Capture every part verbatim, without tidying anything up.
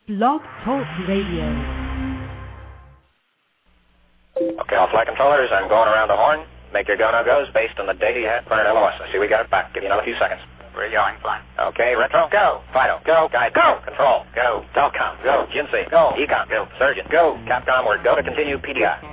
Blog Talk Radio. Okay, all flight controllers, I'm going around the horn. Make your go-no-goes based on the data you had printed L O S. I see we got it back. Give you another few seconds. We're going, flying. Okay, retro, go. Fido, go. Guide, go. Control, go. Telcom, go. G N C, go. Ecom, go. Surgeon, go. Capcom, we're go to continue P D I.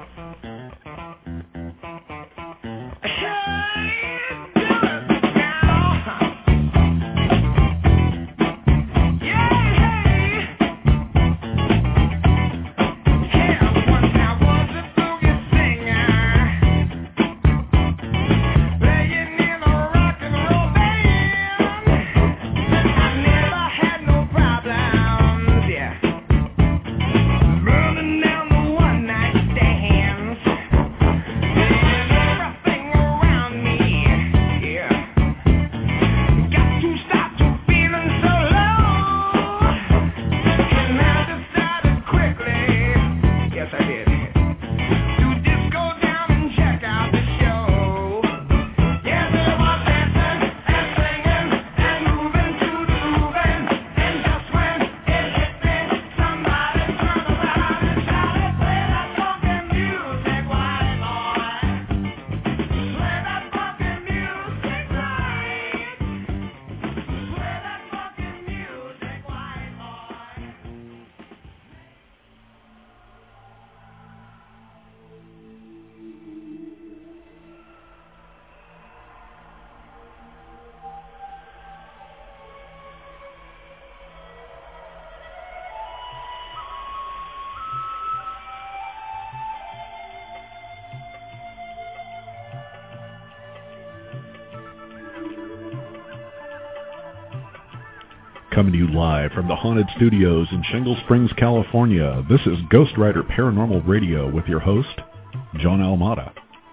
Coming to you live from the Haunted Studios in Shingle Springs, California, this is Ghost Rider Paranormal Radio with your host, John Almada.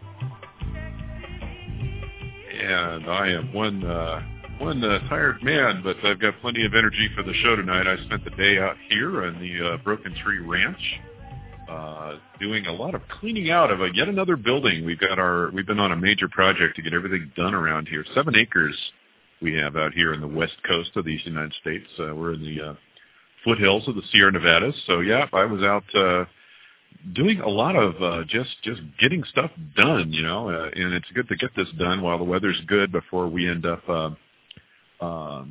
And I am one uh, one uh, tired man, but I've got plenty of energy for the show tonight. I spent the day out here on the uh, Broken Tree Ranch, uh, doing a lot of cleaning out of a, yet another building. We've got our we've been on a major project to get everything done around here. Seven acres. We have out here in the west coast of the United States. Uh, we're in the uh, foothills of the Sierra Nevadas. So, yeah, I was out uh, doing a lot of uh, just just getting stuff done, you know, uh, and it's good to get this done while the weather's good before we end up uh, uh,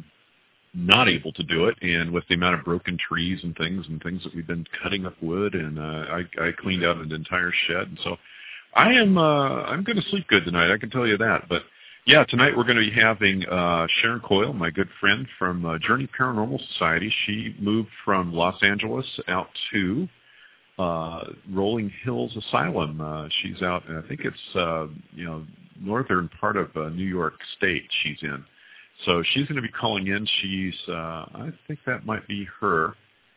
not able to do it. And with the amount of broken trees and things and things that we've been cutting up wood, and uh, I, I cleaned out an entire shed. And so I am uh, I'm going to sleep good tonight, I can tell you that. But yeah, tonight we're going to be having uh, Sharon Coyle, my good friend from uh, Journey Paranormal Society. She moved from Los Angeles out to uh, Rolling Hills Asylum. Uh, she's out, I think it's, uh, you know, northern part of uh, New York State she's in. So she's going to be calling in. She's, uh, I think that might be her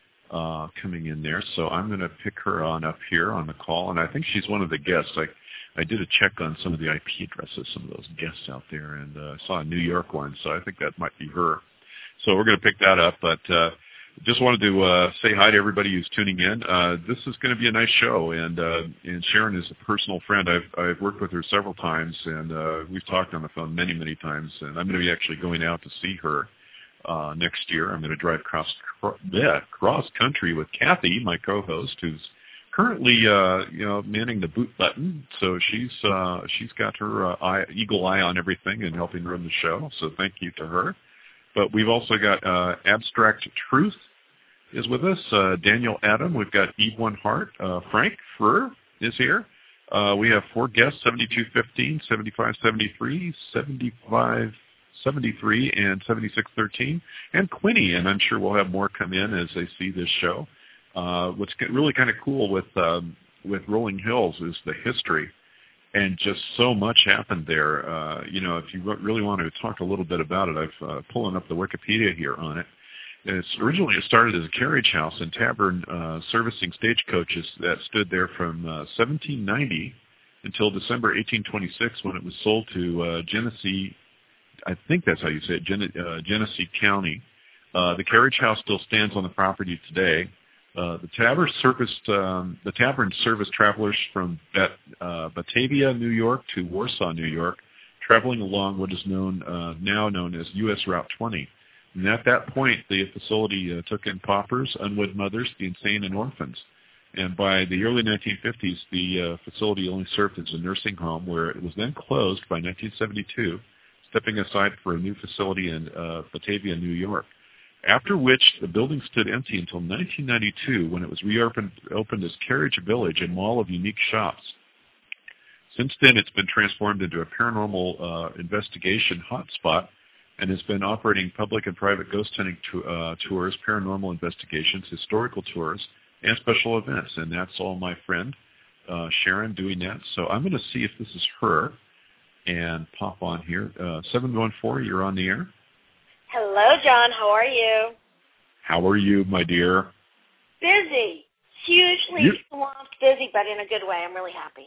uh, coming in there. So I'm going to pick her on up here on the call, and I think she's one of the guests. I I did a check on some of the I P addresses, some of those guests out there, and uh, I saw a New York one, so I think that might be her. So we're going to pick that up, but uh, just wanted to uh, say hi to everybody who's tuning in. Uh, this is going to be a nice show, and uh, and Sharon is a personal friend. I've I've worked with her several times, and uh, we've talked on the phone many, many times, and I'm going to be actually going out to see her uh, next year. I'm going to drive cross, yeah, cross country with Kathy, my co-host, who's currently, uh, you know, manning the boot button, so she's uh, she's got her uh, eye, eagle eye on everything and helping run the show. So thank you to her. But we've also got uh, Abstract Truth is with us. Uh, Daniel Adam. We've got Eve One Heart. Uh, Frank Furr is here. Uh, we have four guests: seventy-two fifteen, seventy-five seventy-three, seventy-five seventy-three, and seventy-six thirteen, and Quinny. And I'm sure we'll have more come in as they see this show. Uh, what's really kind of cool with um, with Rolling Hills is the history, and just so much happened there. Uh, you know, if you really want to talk a little bit about it, I've uh, pulling up the Wikipedia here on it. It's originally it started as a carriage house and tavern uh, servicing stagecoaches that stood there from uh, seventeen ninety until December eighteen twenty-six, when it was sold to uh, Genesee. I think that's how you say it, Gen- uh, Genesee County. Uh, the carriage house still stands on the property today. Uh, the tavern serviced um, the tavern serviced travelers from Bat, uh, Batavia, New York, to Warsaw, New York, traveling along what is known uh, now known as U S Route twenty. And at that point, the facility uh, took in paupers, unwed mothers, the insane, and orphans. And by the early nineteen fifties, the uh, facility only served as a nursing home, where it was then closed by nineteen seventy-two, stepping aside for a new facility in uh, Batavia, New York. After which, the building stood empty until nineteen ninety-two, when it was reopened opened as Carriage Village, a mall of unique shops. Since then, it's been transformed into a paranormal uh, investigation hotspot and has been operating public and private ghost hunting to, uh, tours, paranormal investigations, historical tours, and special events. And that's all my friend uh, Sharon doing that. So I'm going to see if this is her and pop on here. Uh, seven one four, you're on the air. Hello, John. How are you? How are you, my dear? Busy. Hugely you, swamped, busy, but in a good way. I'm really happy.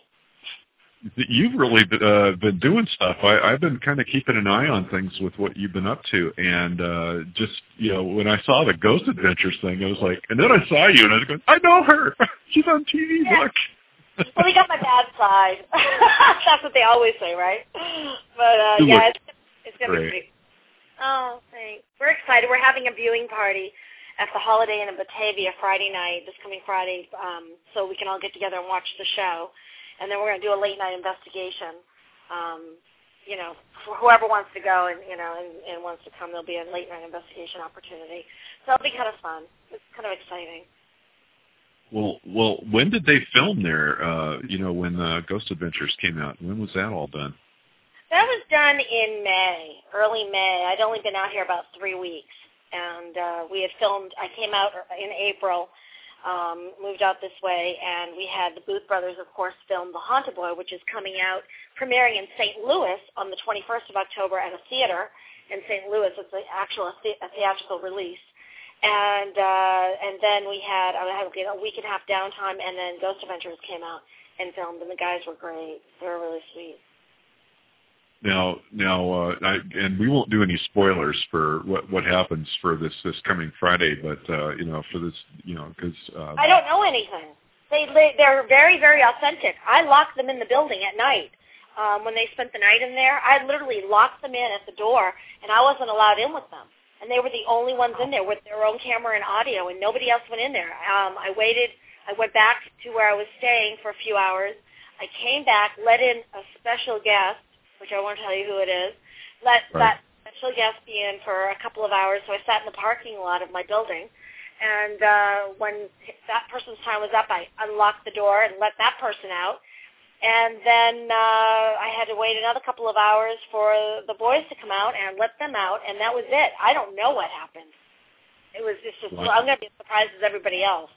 You've really uh, been doing stuff. I, I've been kind of keeping an eye on things with what you've been up to. And uh, just, you know, when I saw the Ghost Adventures thing, I was like, and then I saw you, and I was going, I know her. She's on T V, yeah. Look. Well, we got my bad side. That's what they always say, right? But, uh, you yeah, it's, it's going to great. be great. Oh, thanks. We're excited. We're having a viewing party at the Holiday Inn in Batavia Friday night, this coming Friday, um, so we can all get together and watch the show. And then we're going to do a late-night investigation. Um, you know, for whoever wants to go and, you know, and, and wants to come, there'll be a late-night investigation opportunity. So it'll be kind of fun. It's kind of exciting. Well, well, when did they film there, uh, you know, when uh, Ghost Adventures came out? When was that all done? That was done in May, early May. I'd only been out here about three weeks. And uh, we had filmed, I came out in April, um, moved out this way, and we had the Booth Brothers, of course, film The Haunted Boy, which is coming out, premiering in Saint Louis on the twenty-first of October at a theater in Saint Louis. It's an actual the- a theatrical release. And uh, and then we had, I had a week and a half downtime, and then Ghost Adventures came out and filmed, and the guys were great. They were really sweet. Now, now, uh, I, and we won't do any spoilers for what what happens for this this coming Friday, but uh, you know, for this, you know, because uh, I don't know anything. They they're very very authentic. I locked them in the building at night um, when they spent the night in there. I literally locked them in at the door, and I wasn't allowed in with them. And they were the only ones in there with their own camera and audio, and nobody else went in there. Um, I waited. I went back to where I was staying for a few hours. I came back, let in a special guest, which I won't tell you who it is, let right. that special guest be in for a couple of hours. So I sat in the parking lot of my building, and uh, when that person's time was up, I unlocked the door and let that person out. And then uh, I had to wait another couple of hours for the boys to come out and let them out, and that was it. I don't know what happened. It was just, just wow. I'm going to be as surprised as everybody else.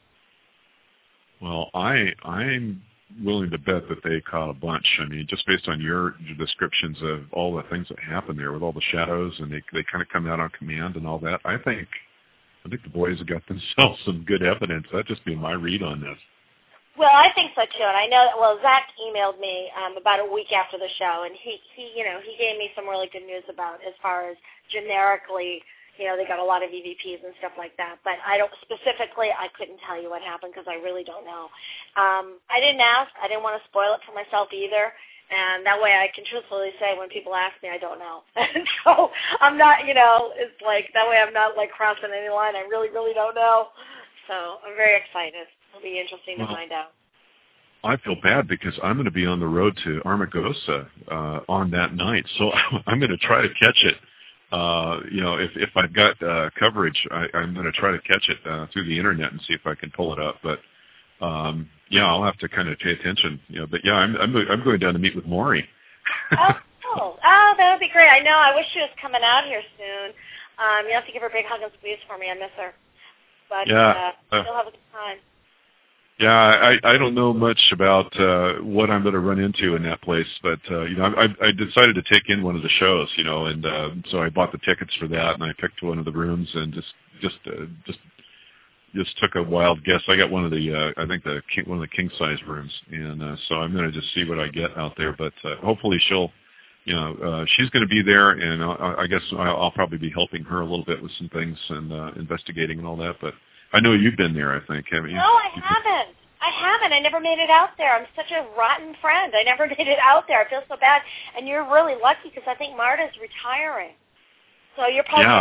Well, I I'm willing to bet that they caught a bunch. I mean, just based on your descriptions of all the things that happened there with all the shadows, and they they kind of come out on command and all that. I think I think the boys have got themselves some good evidence. That'd just be my read on this. Well, I think so too, and I know that. Well, Zach emailed me um, about a week after the show, and he, he, you know, he gave me some really good news about as far as generically, you know, they got a lot of E V Ps and stuff like that. But I don't specifically, I couldn't tell you what happened because I really don't know. Um, I didn't ask. I didn't want to spoil it for myself either, and that way I can truthfully say when people ask me, I don't know. And so I'm not, you know, it's like that way I'm not like crossing any line. I really, really don't know. So I'm very excited. It'll be interesting well, to find out. I feel bad because I'm going to be on the road to Armagosa uh, on that night, so I'm going to try to catch it. Uh, you know, if if I've got uh, coverage, I, I'm going to try to catch it uh, through the internet and see if I can pull it up. But um, yeah, I'll have to kind of pay attention. You know, but yeah, I'm I'm, I'm going down to meet with Maury. Oh, cool. Oh, that would be great. I know. I wish she was coming out here soon. Um, you have to give her a big hug and squeeze for me. I miss her. But yeah, uh, uh, she'll have a good time. Yeah, I, I don't know much about uh, what I'm going to run into in that place, but uh, you know, I, I decided to take in one of the shows, you know, and uh, so I bought the tickets for that, and I picked one of the rooms, and just just uh, just just took a wild guess. I got one of the, uh, I think the king, one of the king size rooms, and uh, so I'm going to just see what I get out there. But uh, hopefully she'll, you know, uh, she's going to be there, and I, I guess I'll, I'll probably be helping her a little bit with some things and uh, investigating and all that, but. I know you've been there, I think, haven't you? No, I haven't. I haven't. I never made it out there. I'm such a rotten friend. I never made it out there. I feel so bad. And you're really lucky because I think Marta's retiring. So you're probably yeah. the one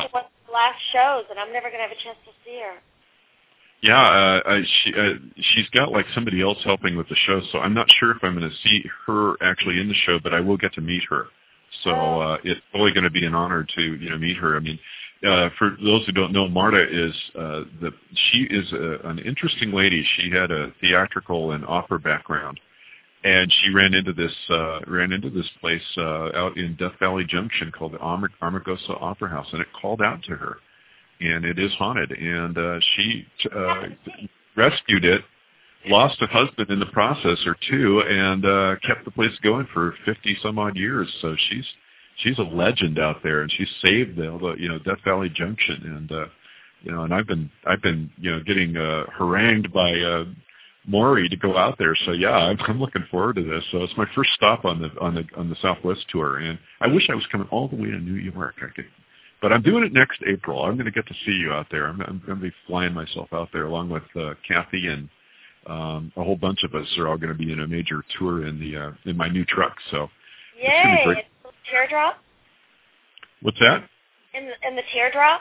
last shows, and I'm never going to have a chance to see her. Yeah, uh, I, she uh, she's got like somebody else helping with the show, so I'm not sure if I'm going to see her actually in the show, but I will get to meet her. So uh, it's really going to be an honor to you know meet her. I mean, uh, for those who don't know, Marta is uh, the she is a, an interesting lady. She had a theatrical and opera background, and she ran into this uh, ran into this place uh, out in Death Valley Junction called the Arm- Armagosa Opera House, and it called out to her. And it is haunted, and uh, she uh, rescued it, lost a husband in the process or two, and uh, kept the place going for fifty some odd years. So she's she's a legend out there, and she's saved the, the you know Death Valley Junction, and uh, you know, and I've been I've been you know getting uh, harangued by uh, Maury to go out there. So yeah, I'm, I'm looking forward to this. So it's my first stop on the on the on the Southwest tour, and I wish I was coming all the way to New York. I could. But I'm doing it next April. I'm going to get to see you out there. I'm, I'm going to be flying myself out there along with uh, Kathy and um, a whole bunch of us are all going to be in a major tour in the uh, in my new truck. So Yay! It's going to be great. Teardrop? What's that? In the, in the Teardrop?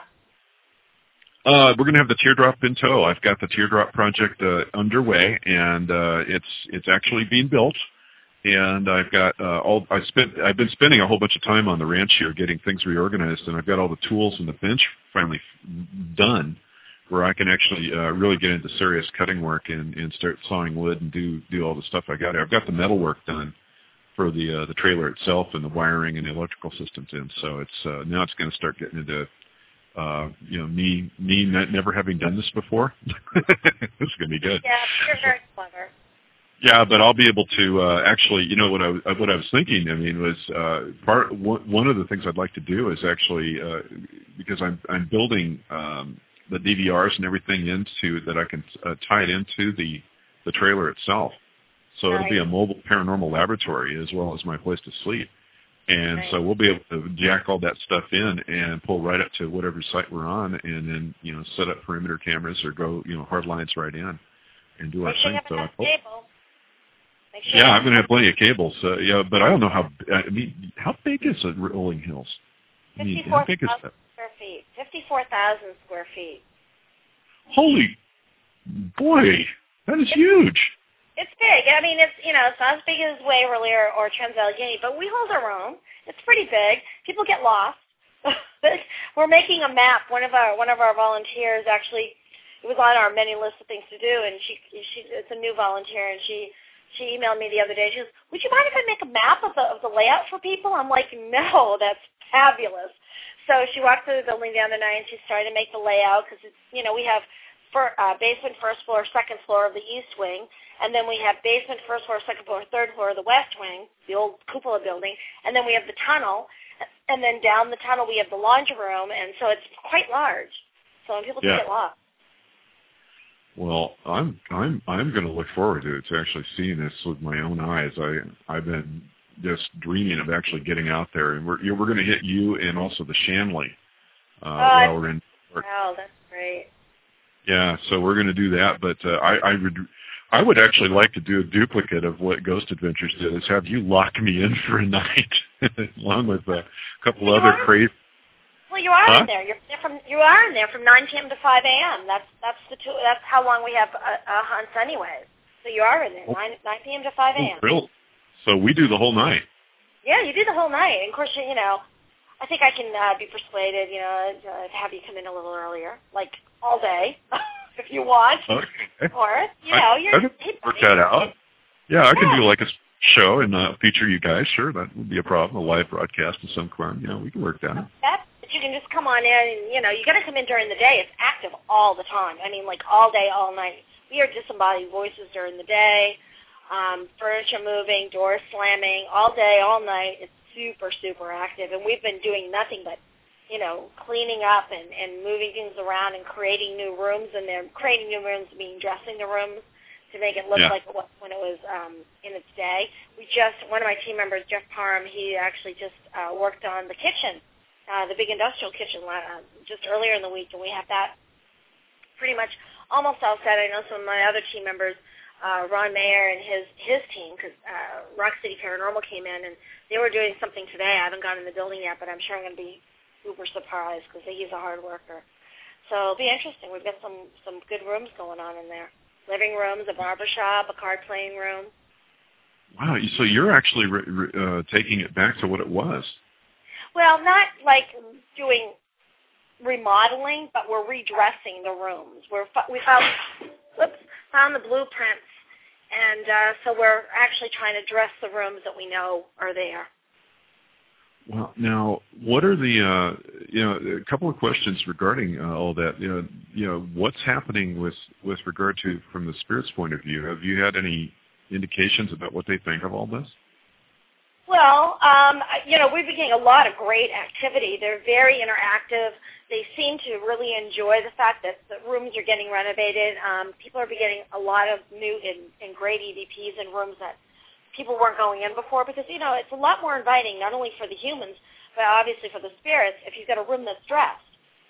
Uh, we're going to have the Teardrop in tow. I've got the Teardrop project uh, underway, and uh, it's it's actually being built. And I've got uh, all I spent. I've been spending a whole bunch of time on the ranch here, getting things reorganized, and I've got all the tools and the bench finally done, where I can actually uh, really get into serious cutting work and, and start sawing wood and do do all the stuff I got here. I've got the metal work done for the uh, the trailer itself and the wiring and the electrical systems in. So it's uh, now it's going to start getting into uh, you know me me not, never having done this before. This is going to be good. Yeah, you're very clever. Yeah, but I'll be able to uh, actually, you know, what I what I was thinking. I mean, was uh, part one of the things I'd like to do is actually uh, because I'm I'm building um, the D V Rs and everything into that I can uh, tie it into the the trailer itself. So Right. It'll be a mobile paranormal laboratory as well as my place to sleep. And Right. so we'll be able to jack all that stuff in and pull right up to whatever site we're on, and then you know set up perimeter cameras or go you know hard lines right in and do our Make sure you thing. have So I enough hope. cable. Make sure Yeah, you I'm going to have plenty of cables. Uh, yeah, but I don't know how. I mean, how big is it, Rolling Hills? I mean, how fifty-four big is thousand that? square feet. Fifty-four thousand square feet. Holy boy, that is huge. It's big. I mean, it's you know, it's not as big as Waverly or, or Trans-Allegheny, but we hold our own. It's pretty big. People get lost. We're making a map. One of our one of our volunteers actually, it was on our many list of things to do, and she she it's a new volunteer, and she she emailed me the other day. She goes, "Would you mind if I make a map of the of the layout for people?" I'm like, "No, that's fabulous." So she walked through the building the other night, and she started to make the layout because it's you know we have for, uh, basement, first floor, second floor of the east wing, and then we have basement, first floor, second floor, third floor of the west wing, the old cupola building, and then we have the tunnel, and then down the tunnel we have the laundry room, and so it's quite large. So when people Yeah. get lost. Well, I'm I'm I'm going to look forward to it, to actually seeing this with my own eyes. I I've been just dreaming of actually getting out there, and we're we're going to hit you and also the Shanley uh, Oh, while we're in. Wow, that's great. Yeah, so we're going to do that, but uh, I, I would, I would actually like to do a duplicate of what Ghost Adventures did. Is have you lock me in for a night, along with a couple You other are? crazy. Well, you are Huh? in there. You're there from you are in there from nine p.m. to five a.m. That's that's the two. That's how long we have uh, uh, hunts, anyways. So you are in there nine nine p.m. to five a.m. Oh, really? So we do the whole night. Yeah, you do the whole night. And of course, you know, I think I can uh, be persuaded, you know, to have you come in a little earlier, like all day, if you want. Okay. Or, you I- know, I you're... could hey, work buddy. that out. Yeah, I could Yeah. do like a show and uh, feature you guys. Sure, that would be a problem. A live broadcast of some kind. You know, we can work that out. That's, but you can just come on in and, you know, you got to come in during the day. It's active all the time. I mean, like all day, all night. We are disembodied voices during the day, um, furniture moving, doors slamming, all day, all night. It's super, super active. And we've been doing nothing but, you know, cleaning up and, and moving things around and creating new rooms. And they're creating new rooms, meaning dressing the rooms to make it look Yeah. like it was when it was um, in its day. We just, one of my team members, Jeff Parham, he actually just uh, worked on the kitchen, uh, the big industrial kitchen uh, just earlier in the week, and we have that pretty much almost all set. I know some of my other team members, uh, Ron Mayer and his his team, because uh, Rock City Paranormal came in, and they were doing something today. I haven't gone in the building yet, but I'm sure I'm going to be uber surprised because he's a hard worker. So it'll be interesting. We've got some, some good rooms going on in there. Living rooms, a barber shop, a card playing room. Wow, so you're actually re- re- uh, taking it back to what it was. Well, not like doing remodeling, but we're redressing the rooms. We're we found, whoops, found the blueprints, and uh, so we're actually trying to dress the rooms that we know are there. Well, now, what are the, uh, you know, a couple of questions regarding uh, all that. You know, you know, what's happening with, with regard to, from the Spirit's point of view? Have you had any indications about what they think of all this? Well, um, you know, we've been getting a lot of great activity. They're very interactive. They seem to really enjoy the fact that the rooms are getting renovated. Um, people are getting a lot of new and, and great E V Ps in rooms that people weren't going in before because, you know, it's a lot more inviting, not only for the humans, but obviously for the spirits, if you've got a room that's dressed.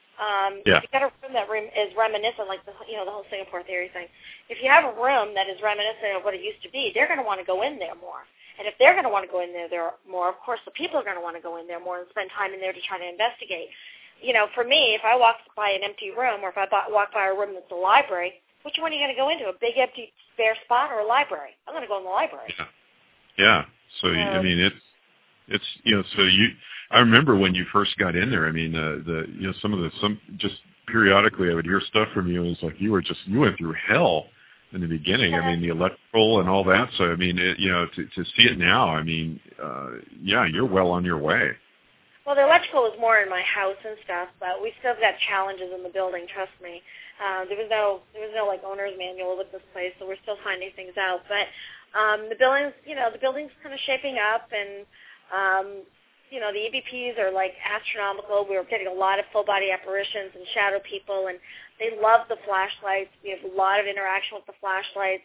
Um, yeah. If you've got a room that room is reminiscent, like the, you know, the whole Singapore Theory thing. If you have a room that is reminiscent of what it used to be, they're going to want to go in there more. And if they're going to want to go in there, there more, of course, the people are going to want to go in there more and spend time in there to try to investigate. You know, for me, if I walk by an empty room or if I walk by a room that's a library, which one are you going to go into, a big empty spare spot or a library? I'm going to go in the library. Yeah. Yeah. So, um, I mean, it's, it's, you know, so you, I remember when you first got in there, I mean, uh, the, you know, some of the, some, just periodically I would hear stuff from you and it's like you were just, you went through hell in the beginning. I mean, the electrical and all that. So, I mean, it, you know, to, to see it now, I mean, uh, yeah, you're well on your way. Well, the electrical is more in my house and stuff, but we still got challenges in the building, trust me. Uh, there was no, there was no, like, owner's manual with this place, so we're still finding things out. But Um, the building's, you know, the building's kind of shaping up, and, um, you know, the E V Ps are, like, astronomical. We're getting a lot of full-body apparitions and shadow people, and they love the flashlights. We have a lot of interaction with the flashlights.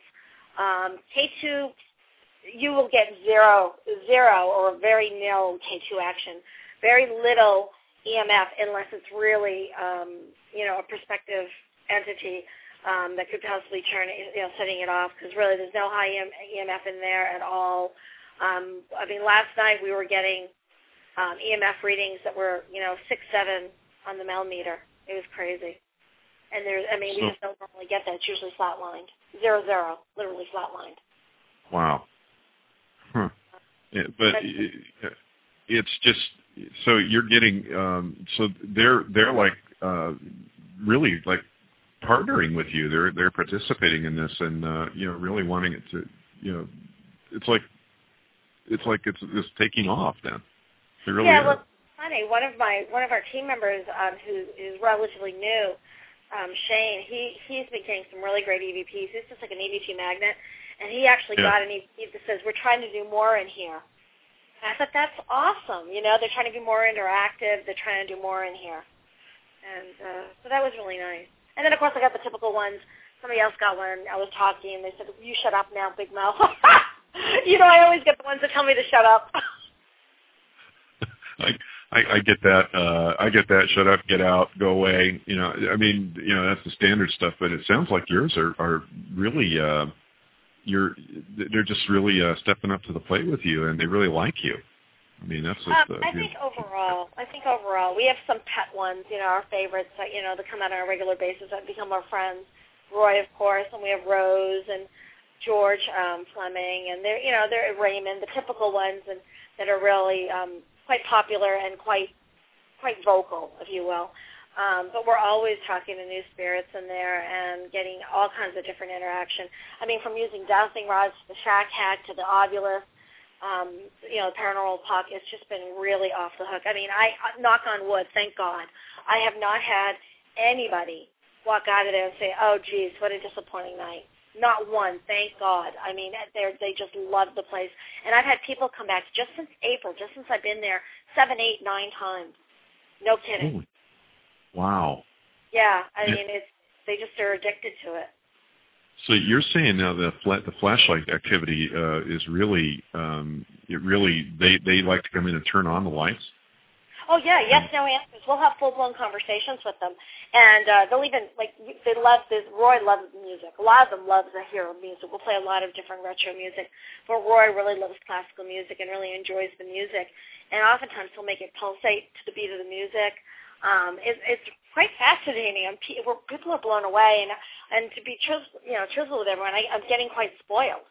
Um, K two, you will get zero, zero or very nil K two action. Very little E M F unless it's really, um, you know, a prospective entity. Um, that could possibly turn it, you know, setting it off, because really there's no high E M F in there at all. Um, I mean, last night we were getting um, E M F readings that were, you know, six, seven on the millimeter. It was crazy. And there's, I mean, so, we just don't normally get that. It's usually flatlined. Zero, zero, literally flatlined. Wow. Huh. Yeah, but it, it's just, so you're getting, um, so they're, they're like, uh, really like, partnering with you. They're they're participating in this and uh, you know, really wanting it to, you know, it's like it's like it's it's taking off then. It really yeah, is. well, funny. One of my one of our team members um, who is relatively new, um, Shane. He he's been getting some really great E V Ps. He's just like an E V P magnet, and he actually yeah. got an E V P that says we're trying to do more in here. And I thought that's awesome. You know, they're trying to be more interactive. They're trying to do more in here, and uh, so that was really nice. And then, of course, I got the typical ones. Somebody else got one. I was talking, and they said, you shut up now, big mouth. You know, I always get the ones that tell me to shut up. I, I, I get that. Uh, I get that. Shut up, get out, go away. You know, I mean, you know, that's the standard stuff, but it sounds like yours are, are really, uh, you're, they're just really uh, stepping up to the plate with you, and they really like you. I mean, that's just, um, uh, I think overall, I think overall, we have some pet ones, you know, our favorites that, you know, that come out on a regular basis that become our friends. Roy, of course, and we have Rose and George um, Fleming, and they're, you know, they're Raymond, the typical ones, and that are really um, quite popular and quite, quite vocal, if you will. Um, but we're always talking to new spirits in there and getting all kinds of different interaction. I mean, from using dowsing rods to the shack hack to the ovulus. Um, you know, paranormal puck, it's just been really off the hook. I mean, I, knock on wood, thank God, I have not had anybody walk out of there and say, oh, geez, what a disappointing night. Not one, thank God. I mean, they they just love the place. And I've had people come back just since April, just since I've been there, seven, eight, nine times. No kidding. Ooh. Wow. Yeah, I mean, it's they just are addicted to it. So you're saying now the flat, the flashlight activity uh, is really, um, it really, they, they like to come in and turn on the lights? Oh, yeah, yes, no answers. We'll have full-blown conversations with them. And uh, they'll even, like, they love this. Roy loves music. A lot of them love the hero music. We'll play a lot of different retro music. But Roy really loves classical music and really enjoys the music. And oftentimes he'll make it pulsate to the beat of the music. Um, it, it's quite fascinating. And pe- we're, people are blown away. And and to be truthful, you know, truthful with everyone, I, I'm getting quite spoiled.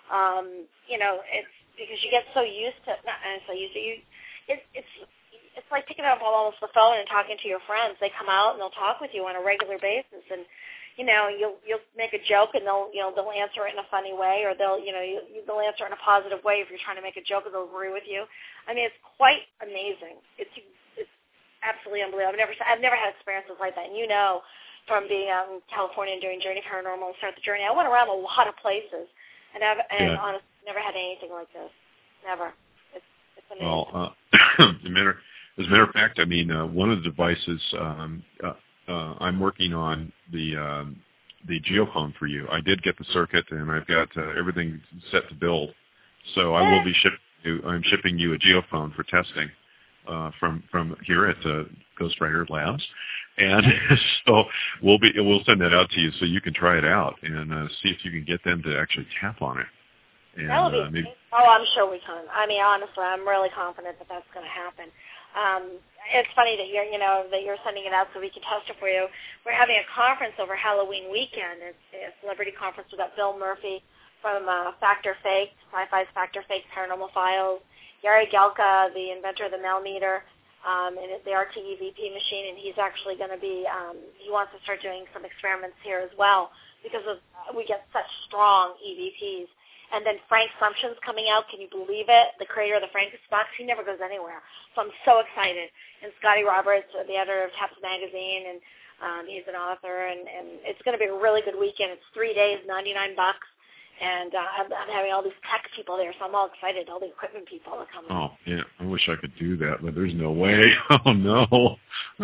Um, you know, it's because you get so used to, not so used to, you, it, it's, it's like picking up almost the phone and talking to your friends. They come out and they'll talk with you on a regular basis, and you know you'll you'll make a joke and they'll you know they'll answer it in a funny way, or they'll you know you, they'll answer it in a positive way if you're trying to make a joke, or they'll agree with you. I mean, it's quite amazing. It's it's absolutely unbelievable. I've never I've never had experiences like that, and you know from being out in California and doing Journey Paranormal and Start the Journey, I went around a lot of places, and I've and yeah. honestly never had anything like this. Never. It's it's amazing. Well, uh, the matter. As a matter of fact, I mean, uh, one of the devices um, uh, uh, I'm working on the um, the geophone for you. I did get the circuit, and I've got uh, everything set to build. So I will be shipping you. I'm shipping you a geophone for testing uh, from from here at uh, Ghostwriter Labs, and so we'll be we'll send that out to you so you can try it out and uh, see if you can get them to actually tap on it. And, that would be. Uh, maybe, oh, I'm sure we can. I mean, honestly, I'm really confident that that's going to happen. Um, it's funny that you're, you know, that you're sending it out so we can test it for you. We're having a conference over Halloween weekend. It's a celebrity conference. We've got Bill Murphy from uh, Factor Fake, Sci-Fi's Factor Fake Paranormal Files, Gary Gelka, the inventor of the Melmeter, um, and the R T E V P machine, and he's actually going to be, um, he wants to start doing some experiments here as well because of we get such strong E V Ps. And then Frank Sumption's coming out. Can you believe it? The creator of the Frankus box. He never goes anywhere. So I'm so excited. And Scotty Roberts, the editor of Taps Magazine, and um, he's an author. And, and it's going to be a really good weekend. It's three days, ninety-nine bucks. And uh, I'm, I'm having all these tech people there, so I'm all excited. All the equipment people are coming. Oh, yeah. I wish I could do that, but there's no way. Oh, no. Oh.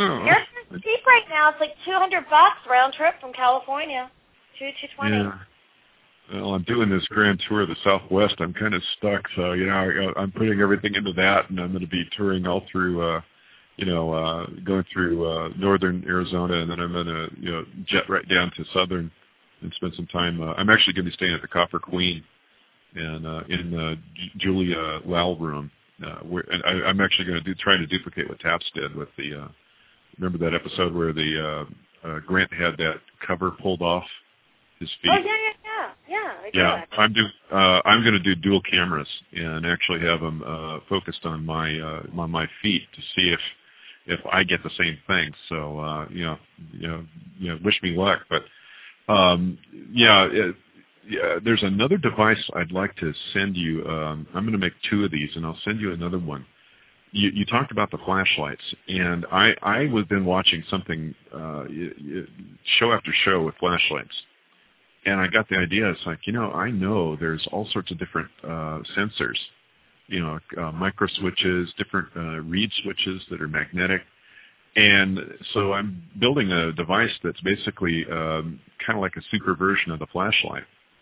It's cheap right now. It's like two hundred bucks round trip from California. two two twenty. Yeah. Well, I'm doing this grand tour of the Southwest. I'm kind of stuck, so you know, I'm putting everything into that, and I'm going to be touring all through, uh, you know, uh, going through uh, northern Arizona, and then I'm going to, you know, jet right down to southern and spend some time. Uh, I'm actually going to be staying at the Copper Queen, and uh, in the Julia Lau room, uh, where and I, I'm actually going to do trying to duplicate what Taps did with the. Uh, remember that episode where the uh, uh, Grant had that cover pulled off his feet? Oh yeah, yeah, yeah, yeah. I yeah, I'm do. Uh, I'm going to do dual cameras and actually have them uh, focused on my uh, on my feet to see if if I get the same thing. So uh, you know, you know, you know, wish me luck. But um, yeah, it, yeah, there's another device I'd like to send you. Um, I'm going to make two of these, and I'll send you another one. You, you talked about the flashlights, and I I was been watching something uh, show after show with flashlights. And I got the idea, it's like, you know, I know there's all sorts of different uh, sensors, you know, uh, micro switches, different uh, reed switches that are magnetic. And so I'm building a device that's basically um, kind of like a super version of the flashlight.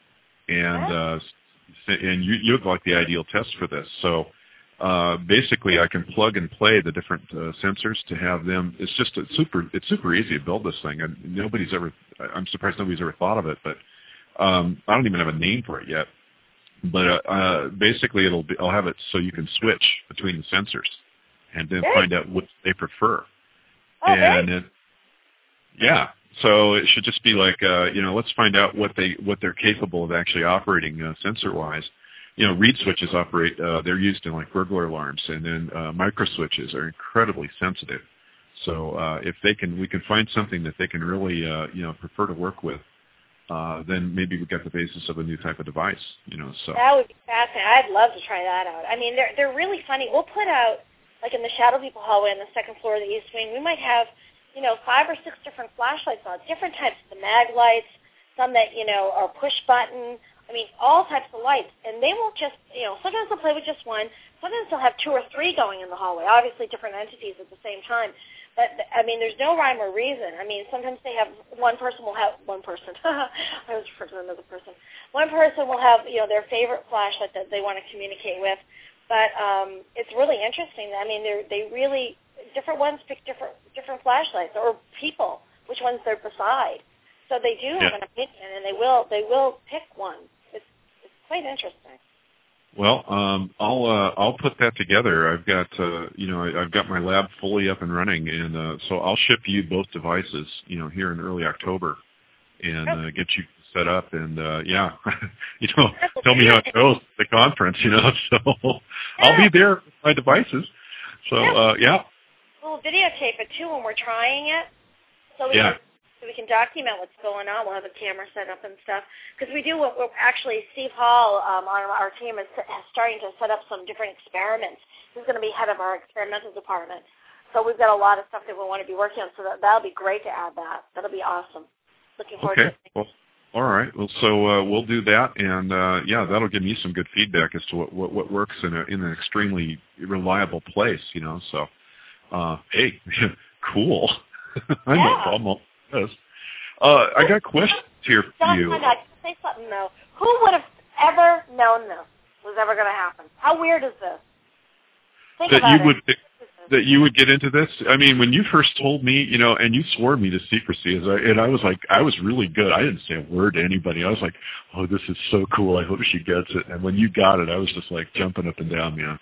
And uh, and you, you'd like the ideal test for this. So uh, basically I can plug and play the different uh, sensors to have them. It's just a super, it's super easy to build this thing. And nobody's ever, I'm surprised nobody's ever thought of it, but Um, I don't even have a name for it yet, but uh, uh, basically it'll be, I'll have it so you can switch between the sensors and then find out what they prefer. Oh, and it, yeah, so it should just be like, uh, you know, let's find out what they what they're capable of actually operating uh, sensor-wise. You know, reed switches operate; uh, they're used in like burglar alarms, and then uh, micro switches are incredibly sensitive. So uh, if they can, we can find something that they can really, uh, you know, prefer to work with. Uh, then maybe we got the basis of a new type of device, you know. So that would be fascinating. I'd love to try that out. I mean, they're they're really funny. We'll put out, like in the Shadow People hallway on the second floor of the East Wing, we might have, you know, five or six different flashlights on, different types of the mag lights, some that, you know, are push button. I mean, all types of lights. And they won't just, you know, sometimes they'll play with just one. Sometimes they'll have two or three going in the hallway, obviously different entities at the same time. But, I mean, there's no rhyme or reason. I mean, sometimes they have, one person will have, one person, I was referring to another person. One person will have, you know, their favorite flashlight that they want to communicate with. But um, it's really interesting. I mean, they they really, different ones pick different different flashlights, or people, which ones they're beside. So they do have yeah. an opinion, and they will they will pick one. It's it's quite interesting. Well, um, I'll uh, I'll put that together. I've got uh, you know I, I've got my lab fully up and running, and uh, so I'll ship you both devices, you know, here in early October, and uh, get you set up. And uh, yeah, you know, tell me how it goes at the conference. You know, so I'll be there with my devices. So uh, yeah, we'll videotape it too when we're trying it, so we yeah. can so we can document what's going on. We'll have a camera set up and stuff, because we do. We're actually, Steve Hall um, on our team is, is starting to set up some different experiments. He's going to be head of our experimental department, so we've got a lot of stuff that we want to be working on. So that that'll be great to add that. That'll be awesome. Looking forward okay. to it. Well, all right. Well, so uh, we'll do that, and uh, yeah, that'll give me some good feedback as to what what, what works in a in an extremely reliable place. You know, so uh, hey, cool. I'm Yeah. no problem. Yes. Uh, I got questions here for John, you. I got to say something though. Who would have ever known this was ever going to happen? How weird is this? Think that about you it. would that you would get into this. I mean, when you first told me, you know, and you swore me to secrecy, as I, and I was like, I was really good. I didn't say a word to anybody. I was like, oh, this is so cool. I hope she gets it. And when you got it, I was just like jumping up and down, man.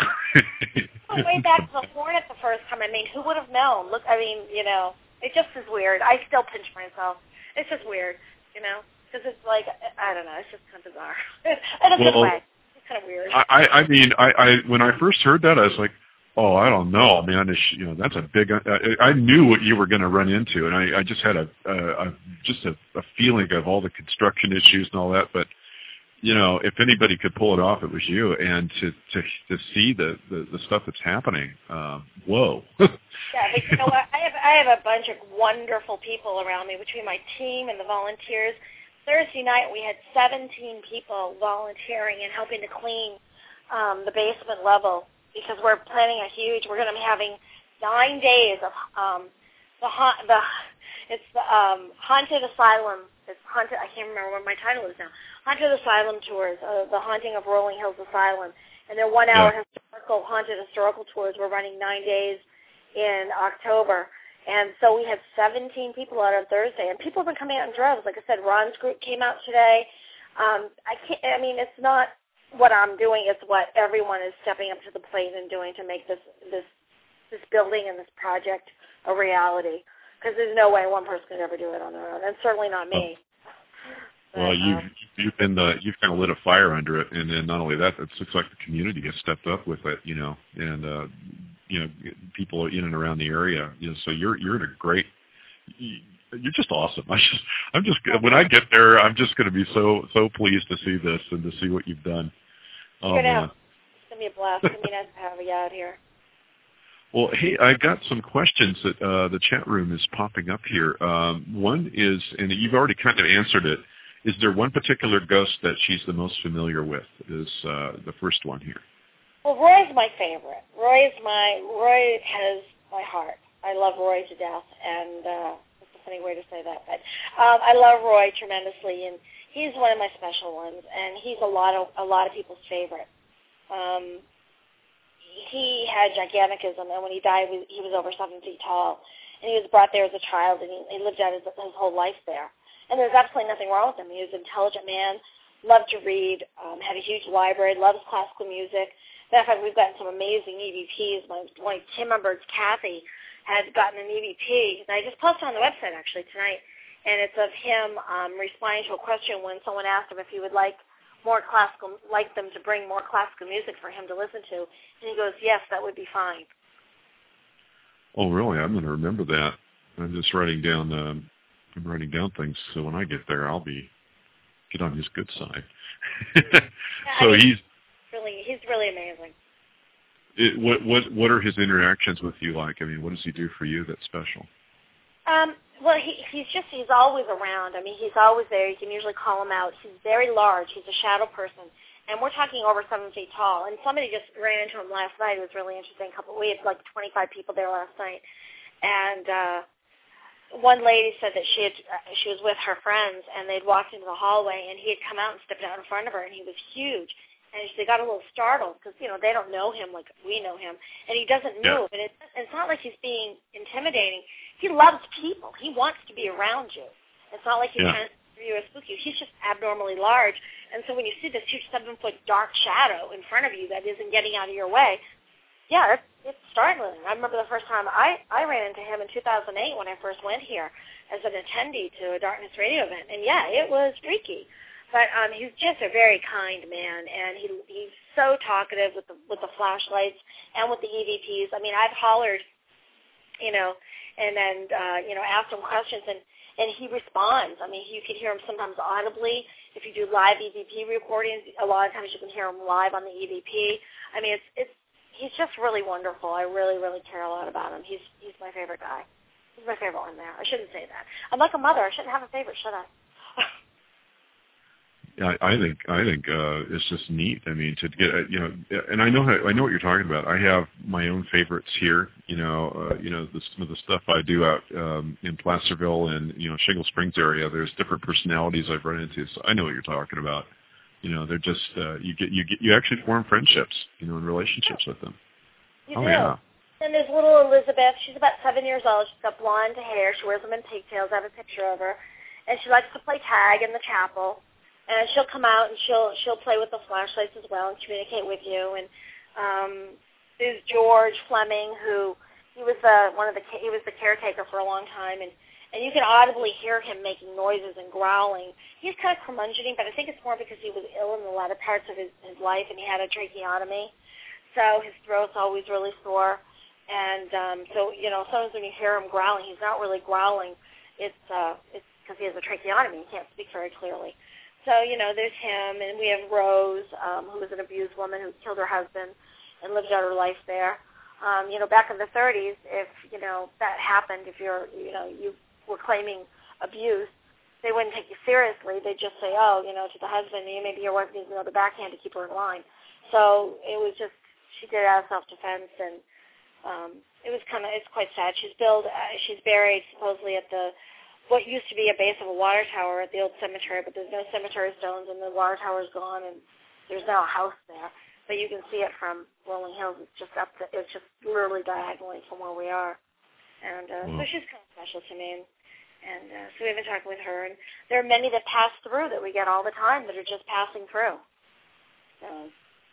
Well, way back to the Hornet the first time. I mean, who would have known? Look, I mean, you know, it just is weird. I still pinch myself. It's just weird, you know, because it's like, I don't know. It's just kind of bizarre in a good Well, way. It's kind of weird. I, I mean, I, I when I first heard that, I was like, oh, I don't know, man. It's, you know, that's a big. Uh, I knew what you were going to run into, and I, I just had a, a, a just a, a feeling of all the construction issues and all that. But you know, if anybody could pull it off, it was you. And to to to see the the, the stuff that's happening, um, whoa. Yeah, but you know what? I have I have a bunch of wonderful people around me between my team and the volunteers. Thursday night we had seventeen people volunteering and helping to clean um, the basement level, because we're planning a huge. We're going to be having nine days of um, the ha- the it's the um, haunted asylum. It's haunted. I can't remember what my title is now. Haunted Asylum Tours, uh, the Haunting of Rolling Hills Asylum, and they're one-hour Yeah. historical haunted historical tours. We're running nine days in October, and so we had seventeen people out on Thursday, and people have been coming out in droves. Like I said, Ron's group came out today. Um, I can't. I mean, it's not what I'm doing; it's what everyone is stepping up to the plate and doing to make this this this building and this project a reality. Because there's no way one person could ever do it on their own, and certainly not me. But, Well, you've um, you've been the you've kind of lit a fire under it, and then not only that, it looks like the community has stepped up with it, you know, and uh, you know, people in and around the area, you know. So you're you're in a great, you're just awesome. I just I'm just when I get there, I'm just going to be so so pleased to see this and to see what you've done. Oh Good man, it's gonna be a blast. It's gonna be nice to have you out here. Well, hey, I got some questions that uh, the chat room is popping up here. Um, one is, and you've already kind of answered it. Is there one particular ghost that she's the most familiar with? Is uh, the first one here? Well, Roy's my favorite. Roy is my Roy has my heart. I love Roy to death, and uh, that's a funny way to say that, but um, I love Roy tremendously, and he's one of my special ones, and he's a lot of a lot of people's favorite. Um, he had giganticism, and when he died, he was over seven feet tall, and he was brought there as a child, and he, he lived out his, his whole life there. And there's absolutely nothing wrong with him. He was an intelligent man, loved to read, um, had a huge library, loves classical music. Matter of fact, we've gotten some amazing E V Ps. My, one of team members, Kathy, had gotten an E V P, and I just posted on the website actually tonight, and it's of him um, responding to a question when someone asked him if he would like more classical, like them to bring more classical music for him to listen to, and he goes, yes, that would be fine. Oh, really? I'm going to remember that. I'm just writing down. Um, I'm writing down things so when I get there, I'll be get on his good side. Yeah, so I mean, he's really, he's really amazing. It, what what what are his interactions with you like? I mean, what does he do for you that's special? Um, well, he, he's just, he's always around. I mean, he's always there. You can usually call him out. He's very large. He's a shadow person. And we're talking over seven feet tall. And somebody just ran into him last night. It was really interesting. A couple, we had like twenty-five people there last night. And uh, one lady said that she had, uh, she was with her friends, and they'd walked into the hallway, and he had come out and stepped out in front of her, and he was huge. And they got a little startled because, you know, they don't know him like we know him. And he doesn't move. Yeah. And it's, it's not like he's being intimidating. He loves people. He wants to be around you. It's not like he's yeah. trying to scare you or spook you. He's just abnormally large. And so when you see this huge seven-foot dark shadow in front of you that isn't getting out of your way, yeah, it's, it's startling. I remember the first time I, I ran into him in two thousand eight when I first went here as an attendee to a Darkness Radio event. And, yeah, it was freaky. But um, he's just a very kind man, and he he's so talkative with the with the flashlights and with the E V Ps. I mean, I've hollered, you know, and then uh, you know, asked him questions, and, and he responds. I mean, you can hear him sometimes audibly. If you do live E V P recordings, a lot of times you can hear him live on the E V P. I mean, it's it's he's just really wonderful. I really really care a lot about him. He's he's my favorite guy. He's my favorite one there. I shouldn't say that. I'm like a mother. I shouldn't have a favorite, should I? I, I think I think uh, it's just neat. I mean, to get uh, you know, and I know how, I know what you're talking about. I have my own favorites here. You know, uh, you know, the, some of the stuff I do out um, in Placerville and you know Shingle Springs area. There's different personalities I've run into, so I know what you're talking about. You know, they're just uh, you get you get you actually form friendships, you know, and relationships with them. You oh do. yeah. And there's little Elizabeth. She's about seven years old. She's got blonde hair. She wears them in pigtails. I have a picture of her, and she likes to play tag in the chapel. And she'll come out and she'll she'll play with the flashlights as well and communicate with you. And um, there's George Fleming, who he was the one of the he was the caretaker for a long time, and, and you can audibly hear him making noises and growling. He's kind of curmudgeoning, but I think it's more because he was ill in the latter parts of his, his life, and he had a tracheotomy, so his throat's always really sore. And um, so you know, sometimes when you hear him growling, he's not really growling. It's uh, it's because he has a tracheotomy. He can't speak very clearly. So, you know, there's him, and we have Rose, um, who was an abused woman who killed her husband and lived out her life there. Um, you know, back in the thirties, if, you know, that happened, if you're, you know, you were claiming abuse, they wouldn't take you seriously. They'd just say, oh, you know, to the husband, maybe your wife needs another backhand to keep her in line. So it was just, she did it out of self-defense, and um, it was kind of, it's quite sad. She's billed, uh, she's buried supposedly at the, what used to be a base of a water tower at the old cemetery, but there's no cemetery stones, and the water tower's gone, and there's now a house there. But you can see it from Rolling Hills. It's just up to, it's just literally diagonally from where we are. And uh, mm. so she's kind of special to me. And, and uh, so we've been talking with her. And there are many that pass through that we get all the time that are just passing through. So.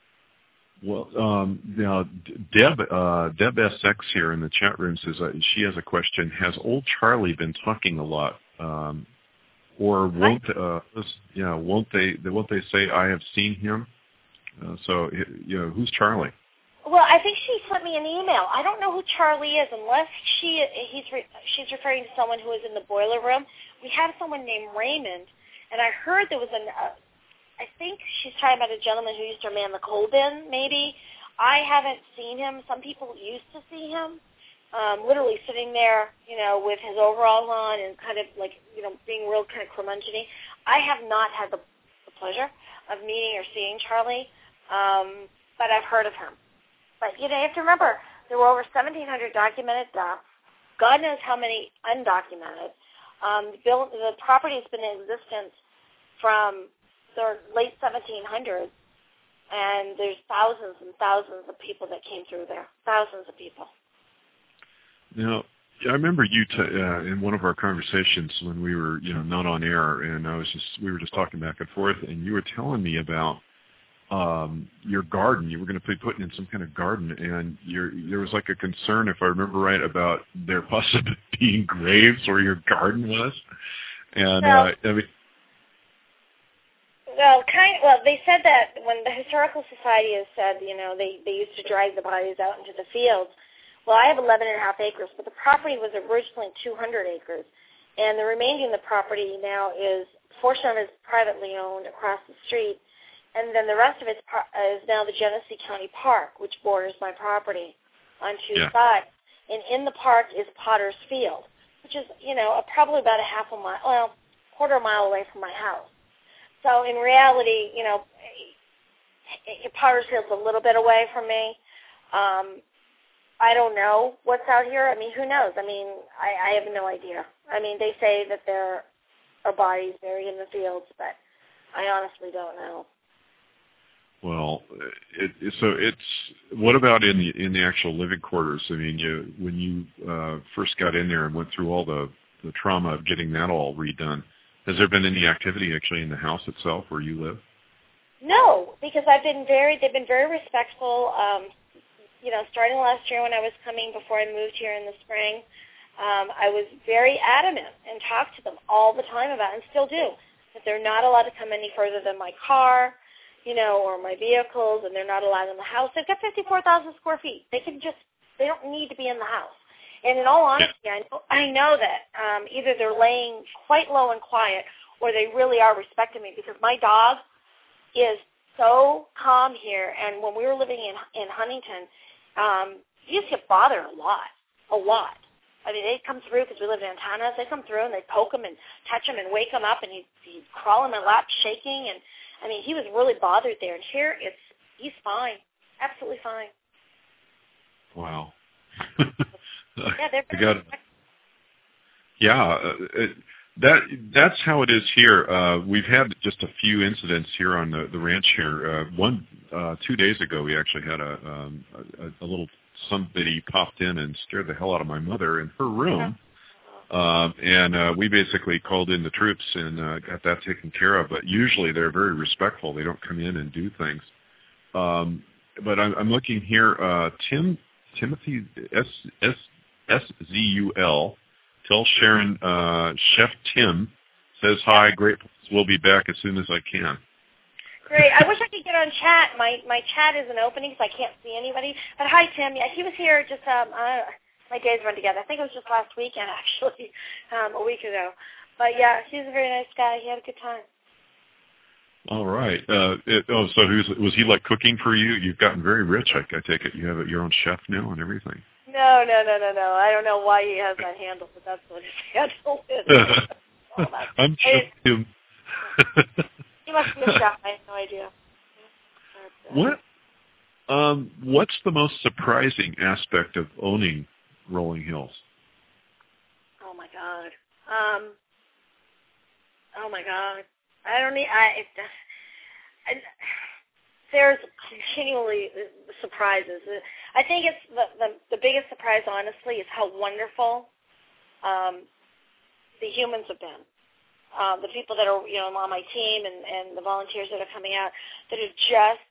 Well, um, now Deb, uh, Deb S X here in the chat room says uh, she has a question. Has old Charlie been talking a lot, um, or won't? Uh, yeah, won't they? Won't they say I have seen him? Uh, so, you know, who's Charlie? Well, I think she sent me an email. I don't know who Charlie is, unless she he's re, she's referring to someone who was in the boiler room. We have someone named Raymond, and I heard there was an. Uh, I think she's talking about a gentleman who used to man the coal bin, maybe. I haven't seen him. Some people used to see him, um, literally sitting there, you know, with his overalls on and kind of like, you know, being real kind of curmudgeon-y. I have not had the, the pleasure of meeting or seeing Charlie, um, but I've heard of him. But, you know, you have to remember, there were over seventeen hundred documented deaths. God knows how many undocumented. Um, the, bill, the property has been in existence from the late seventeen hundreds, and there's thousands and thousands of people that came through there, thousands of people. Now, I remember you t- uh, in one of our conversations when we were, you know, not on air, and I was just we were just talking back and forth, and you were telling me about um, your garden. You were going to be putting in some kind of garden, and you're, there was like a concern, if I remember right, about there possibly being graves where your garden was, and well, uh, I mean. Well, kind of, well, they said that when the Historical Society has said, you know, they, they used to drag the bodies out into the fields. Well, I have eleven and a half acres, but the property was originally two hundred acres, and the remaining of the property now is, a portion of it is privately owned across the street, and then the rest of it is now the Genesee County Park, which borders my property on two yeah. sides. And in the park is Potter's Field, which is, you know, probably about a half a mile, well, quarter mile away from my house. So in reality, you know, Potter's Field's a little bit away from me. Um, I don't know what's out here. I mean, who knows? I mean, I, I have no idea. I mean, they say that there are bodies buried in the fields, but I honestly don't know. Well, it, it, so it's what about in the in the actual living quarters? I mean, you when you uh, first got in there and went through all the the trauma of getting that all redone, has there been any activity actually in the house itself where you live? No, because I've been very, they've been very respectful. Um, you know, starting last year when I was coming before I moved here in the spring, um, I was very adamant and talked to them all the time about it, and still do, that they're not allowed to come any further than my car, you know, or my vehicles, and they're not allowed in the house. They've got fifty-four thousand square feet. They can just, they don't need to be in the house. And in all honesty, I know, I know that um, either they're laying quite low and quiet, or they really are respecting me, because my dog is so calm here. And when we were living in in Huntington, um, he used to get bothered a lot, a lot. I mean, they'd come through because we lived in Antanas. They'd come through and they'd poke him and touch him and wake him up, and he'd, he'd crawl in my lap shaking. And, I mean, he was really bothered there. And here, it's he's fine, absolutely fine. Wow. Yeah, they're I got it. Yeah, uh, it, that that's how it is here. Uh, we've had just a few incidents here on the, the ranch here. Uh, one uh, two days ago, we actually had a, um, a a little somebody popped in and scared the hell out of my mother in her room, uh, and uh, we basically called in the troops and uh, got that taken care of. But usually they're very respectful; they don't come in and do things. Um, but I'm, I'm looking here. Uh, Tim Timothy S S S Z U L. Tell Sharon, uh, Chef Tim says hi. Great. We'll be back as soon as I can. Great. I wish I could get on chat. My my chat isn't opening, so I can't see anybody. But hi, Tim. Yeah, he was here just, um, uh, my days run together. I think it was just last weekend, actually, um, a week ago. But, yeah, he's a very nice guy. He had a good time. All right. Uh, it, oh, so was, was he, like, cooking for you? You've gotten very rich, I, I take it. You have your own chef now and everything. No, no, no, no, no. I don't know why he has that handle, but that's what his handle is. Oh, I'm Chef Tim. He must be a chef. I have no idea. What? Um, what's the most surprising aspect of owning Rolling Hills? Oh my God. Um. Oh my God. I don't need. I. It, I there's continually surprises. I think it's the, the the biggest surprise, honestly, is how wonderful um, the humans have been. Um, the people that are, you know, on my team and, and the volunteers that are coming out that are just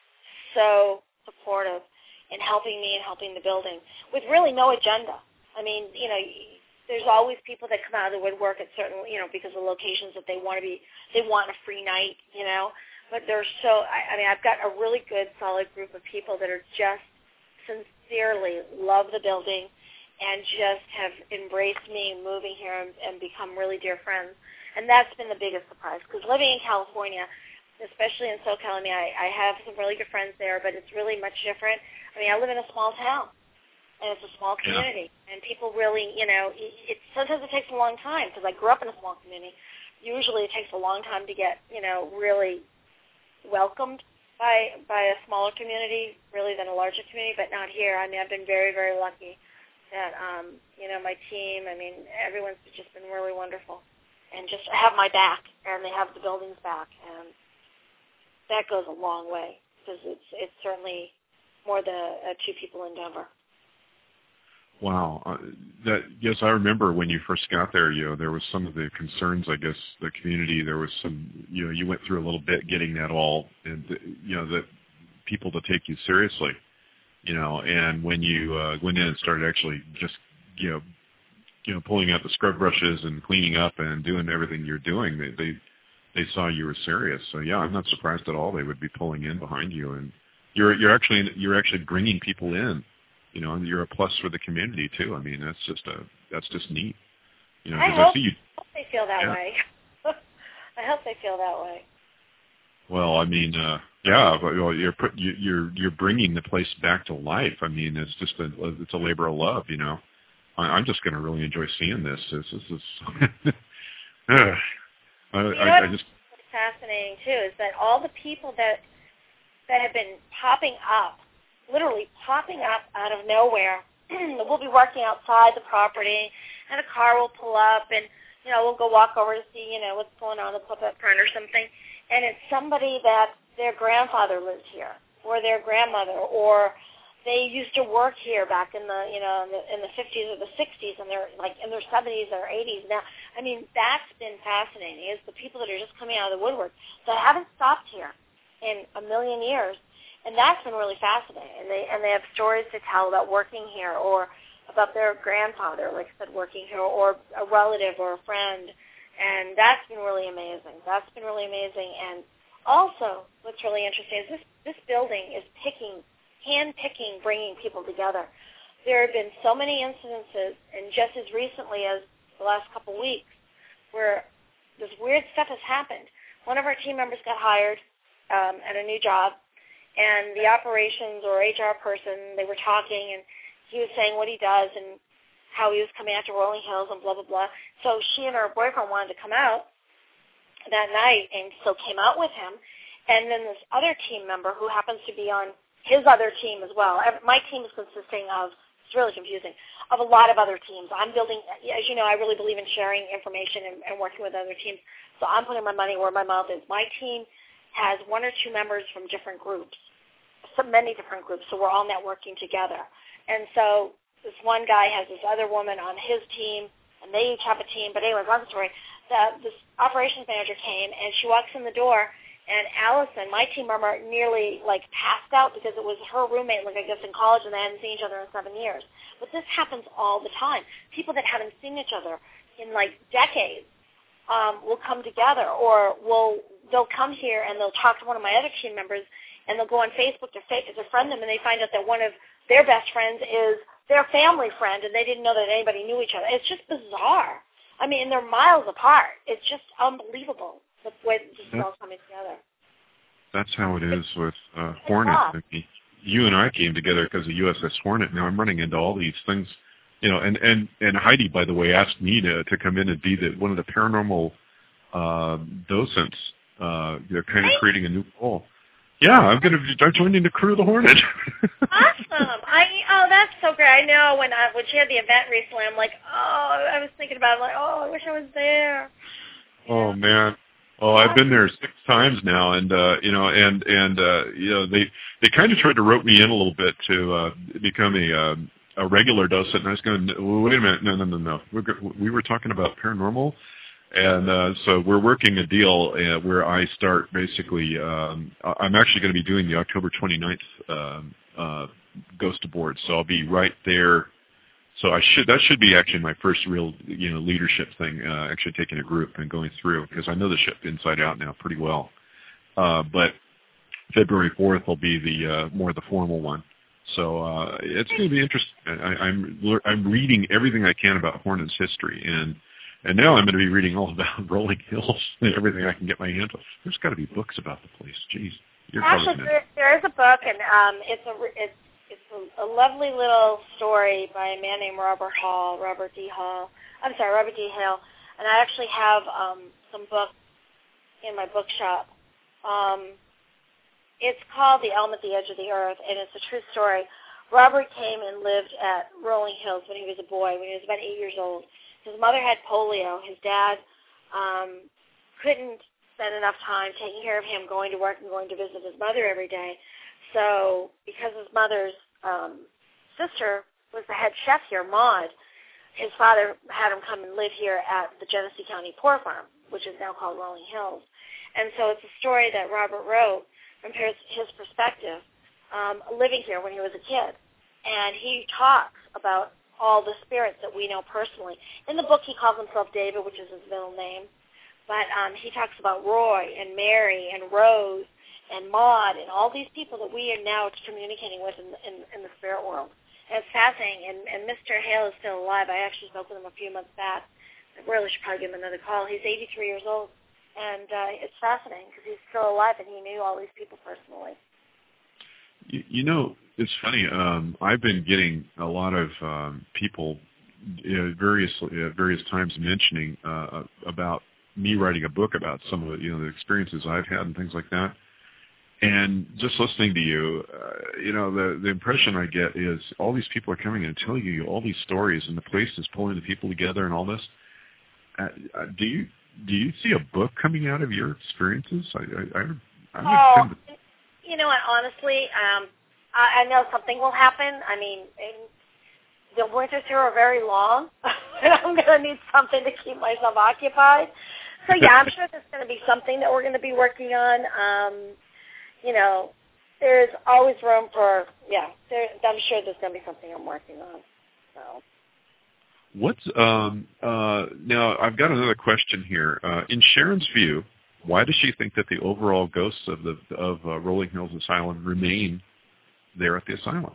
so supportive in helping me and helping the building with really no agenda. I mean, you know, there's always people that come out of the woodwork at certain, you know, because of locations that they want to be, they want a free night, you know. But they're so, I, I mean, I've got a really good, solid group of people that are just sincerely love the building and just have embraced me moving here and, and become really dear friends. And that's been the biggest surprise, because living in California, especially in SoCal, I mean, I, I have some really good friends there, but it's really much different. I mean, I live in a small town, and it's a small community, yeah. And people really, you know, it, it sometimes it takes a long time, because I grew up in a small community. Usually it takes a long time to get, you know, really welcomed by by a smaller community, really, than a larger community, but not here. I mean, I've been very, very lucky that, um, you know, my team, I mean, everyone's just been really wonderful. And just have my back, and they have the building's back, and that goes a long way, because it's it's certainly more than a, a two people endeavor. Wow, uh, that yes, I remember when you first got there. You know, there was some of the concerns. I guess the community. There was some. You know, you went through a little bit getting that all, and you know, the people to take you seriously. You know, and when you uh, went in and started actually just, you know. you know, pulling out the scrub brushes and cleaning up and doing everything you're doing, they, they they saw you were serious. So yeah, I'm not surprised at all they would be pulling in behind you, and you're you're actually you're actually bringing people in, you know, and you're a plus for the community too. I mean, that's just a that's just neat, you know. I because hope, I see you. I hope they feel that yeah. way. I hope they feel that way. Well, I mean, uh, yeah, but well, you're put, you, you're you're bringing the place back to life. I mean, it's just a it's a labor of love, you know. I'm just going to really enjoy seeing this. This, this is, uh, I, you know I, I just. What's fascinating too is that all the people that that have been popping up, literally popping up out of nowhere. We'll be working outside the property, and a car will pull up, and you know we'll go walk over to see you know what's going on in the puppet front or something, and it's somebody that their grandfather lived here, or their grandmother, or they used to work here back in the, you know, in the, in the fifties or the sixties, and they're like in their seventies or eighties now. I mean, that's been fascinating. Is the people that are just coming out of the woodwork that haven't stopped here in a million years, and that's been really fascinating. And they and they have stories to tell about working here, or about their grandfather, like I said, working here, or a relative or a friend, and that's been really amazing. That's been really amazing. And also, what's really interesting is this this building is picking, hand-picking, bringing people together. There have been so many incidences, and just as recently as the last couple weeks, where this weird stuff has happened. One of our team members got hired um, at a new job, and the operations or H R person, they were talking, and he was saying what he does and how he was coming out to Rolling Hills and blah, blah, blah. So she and her boyfriend wanted to come out that night, and so came out with him. And then this other team member who happens to be on his other team as well. My team is consisting of, it's really confusing, of a lot of other teams. I'm building, as you know, I really believe in sharing information and, and working with other teams. So I'm putting my money where my mouth is. My team has one or two members from different groups, so many different groups, so we're all networking together. And so this one guy has this other woman on his team, and they each have a team. But anyway, long story, the, this operations manager came, and she walks in the door, and Allison, my team member, nearly, like, passed out because it was her roommate, like, I guess, in college, and they hadn't seen each other in seven years. But this happens all the time. People that haven't seen each other in, like, decades um, will come together, or will they'll come here, and they'll talk to one of my other team members, and they'll go on Facebook to, fa- to friend them, and they find out that one of their best friends is their family friend, and they didn't know that anybody knew each other. It's just bizarre. I mean, they're miles apart. It's just unbelievable the way this is all coming together. That's how it is with uh, Hornet. I mean, you and I came together because of U S S Hornet. Now I'm running into all these things, you know. And, and, and Heidi, by the way, asked me to to come in and be the one of the paranormal uh, docents. Uh, they're kind of creating a new role. Yeah, I'm going to start joining the crew of the Hornet. Awesome. I oh, that's so great. I know when I, when she had the event recently, I'm like, oh, I was thinking about it, like, oh, I wish I was there. Oh, yeah. man. Oh, I've been there six times now, and uh, you know, and and uh, you know, they they kind of tried to rope me in a little bit to uh, become a uh, a regular docent, and I was going, wait a minute, no, no, no, no. We're, we were talking about paranormal. And uh, so we're working a deal uh, where I start basically, um, I'm actually going to be doing the October twenty-ninth um, uh, Ghost Aboard, so I'll be right there. So I should that should be actually my first real, you know, leadership thing, uh, actually taking a group and going through, because I know the ship inside out now pretty well. Uh, but February fourth will be the uh, more the formal one. So uh, it's going to be interesting. I, I'm I'm reading everything I can about Hornet's history, and And now I'm going to be reading all about Rolling Hills and everything I can get my hands on. There's got to be books about the place. Jeez, you're actually there, there is a book, and um, it's a it's it's a, a lovely little story by a man named Robert Hall, Robert D. Hall. I'm sorry, Robert D. Hale. And I actually have um, some books in my bookshop. Um, it's called The Elm at the Edge of the Earth, and it's a true story. Robert came and lived at Rolling Hills when he was a boy, when he was about eight years old. His mother had polio. His dad um, couldn't spend enough time taking care of him, going to work and going to visit his mother every day. So because his mother's um, sister was the head chef here, Maud, his father had him come and live here at the Genesee County Poor Farm, which is now called Rolling Hills. And so it's a story that Robert wrote from his, his perspective, um, living here when he was a kid. And he talks about all the spirits that we know personally. In the book, he calls himself David, which is his middle name. But um, he talks about Roy and Mary and Rose and Maud and all these people that we are now communicating with in, in, in the spirit world. And it's fascinating. And, and Mister Hale is still alive. I actually spoke with him a few months back. I really should probably give him another call. He's eighty-three years old. And uh, it's fascinating because he's still alive and he knew all these people personally. You, you know, it's funny. Um, I've been getting a lot of um, people uh, various uh, various times mentioning uh, about me writing a book about some of the, you know, the experiences I've had and things like that. And just listening to you, uh, you know, the the impression I get is all these people are coming and telling you all these stories, and the place is pulling the people together and all this. Uh, do you do you see a book coming out of your experiences? I, I, I oh, would send you know what? Honestly, um, I, I know something will happen. I mean, the winters here are very long, and I'm going to need something to keep myself occupied. So, yeah, I'm sure there's going to be something that we're going to be working on. Um, you know, there's always room for, yeah, there, I'm sure there's going to be something I'm working on. So. What's, um, uh, now, I've got another question here. Uh, in Sharon's view, why does she think that the overall ghosts of the of uh, Rolling Hills Asylum remain there at the asylum?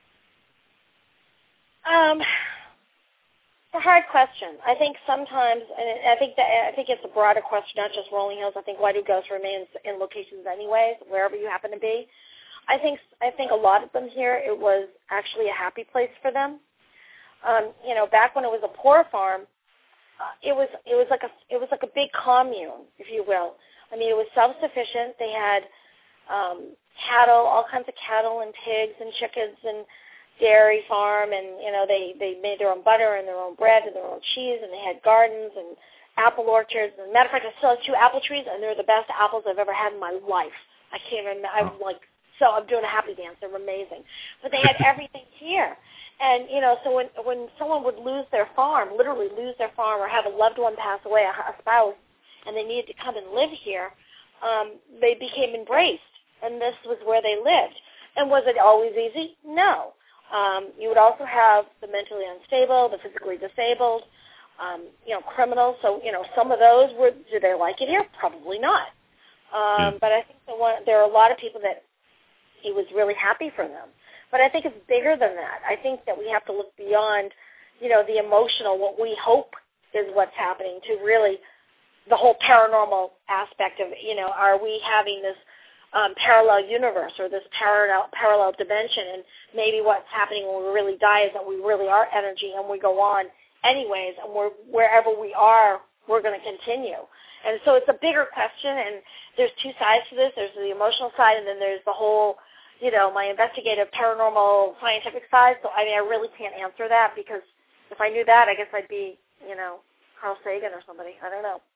Um, it's a hard question. I think sometimes, and I think that I think it's a broader question, not just Rolling Hills. I think why do ghosts remain in locations anyways, wherever you happen to be? I think I think a lot of them here, it was actually a happy place for them. Um, you know, back when it was a poor farm, uh, it was it was like a it was like a big commune, if you will. I mean, it was self-sufficient. They had um, cattle, all kinds of cattle and pigs and chickens and dairy farm, and you know they they made their own butter and their own bread and their own cheese, and they had gardens and apple orchards. And matter of fact, I still have two apple trees, and they're the best apples I've ever had in my life. I can't remember. I'm like so I'm doing a happy dance. They're amazing, but they had everything here. And, you know, so when when someone would lose their farm, literally lose their farm, or have a loved one pass away, a, a spouse, and they needed to come and live here, um, they became embraced, and this was where they lived. And was it always easy? No. Um, you would also have the mentally unstable, the physically disabled, um, you know, criminals. So, you know, some of those were, did they like it here? Probably not. Um, yeah. But I think the one, there are a lot of people that he was really happy for them. But I think it's bigger than that. I think that we have to look beyond, you know, the emotional, what we hope is what's happening, to really the whole paranormal aspect of, you know, are we having this um, parallel universe or this parallel parallel dimension, and maybe what's happening when we really die is that we really are energy and we go on anyways, and we're, wherever we are, we're going to continue. And so it's a bigger question, and there's two sides to this. There's the emotional side, and then there's the whole, you know, my investigative, paranormal, scientific side. So, I mean, I really can't answer that, because if I knew that, I guess I'd be, you know, Carl Sagan or somebody. I don't know.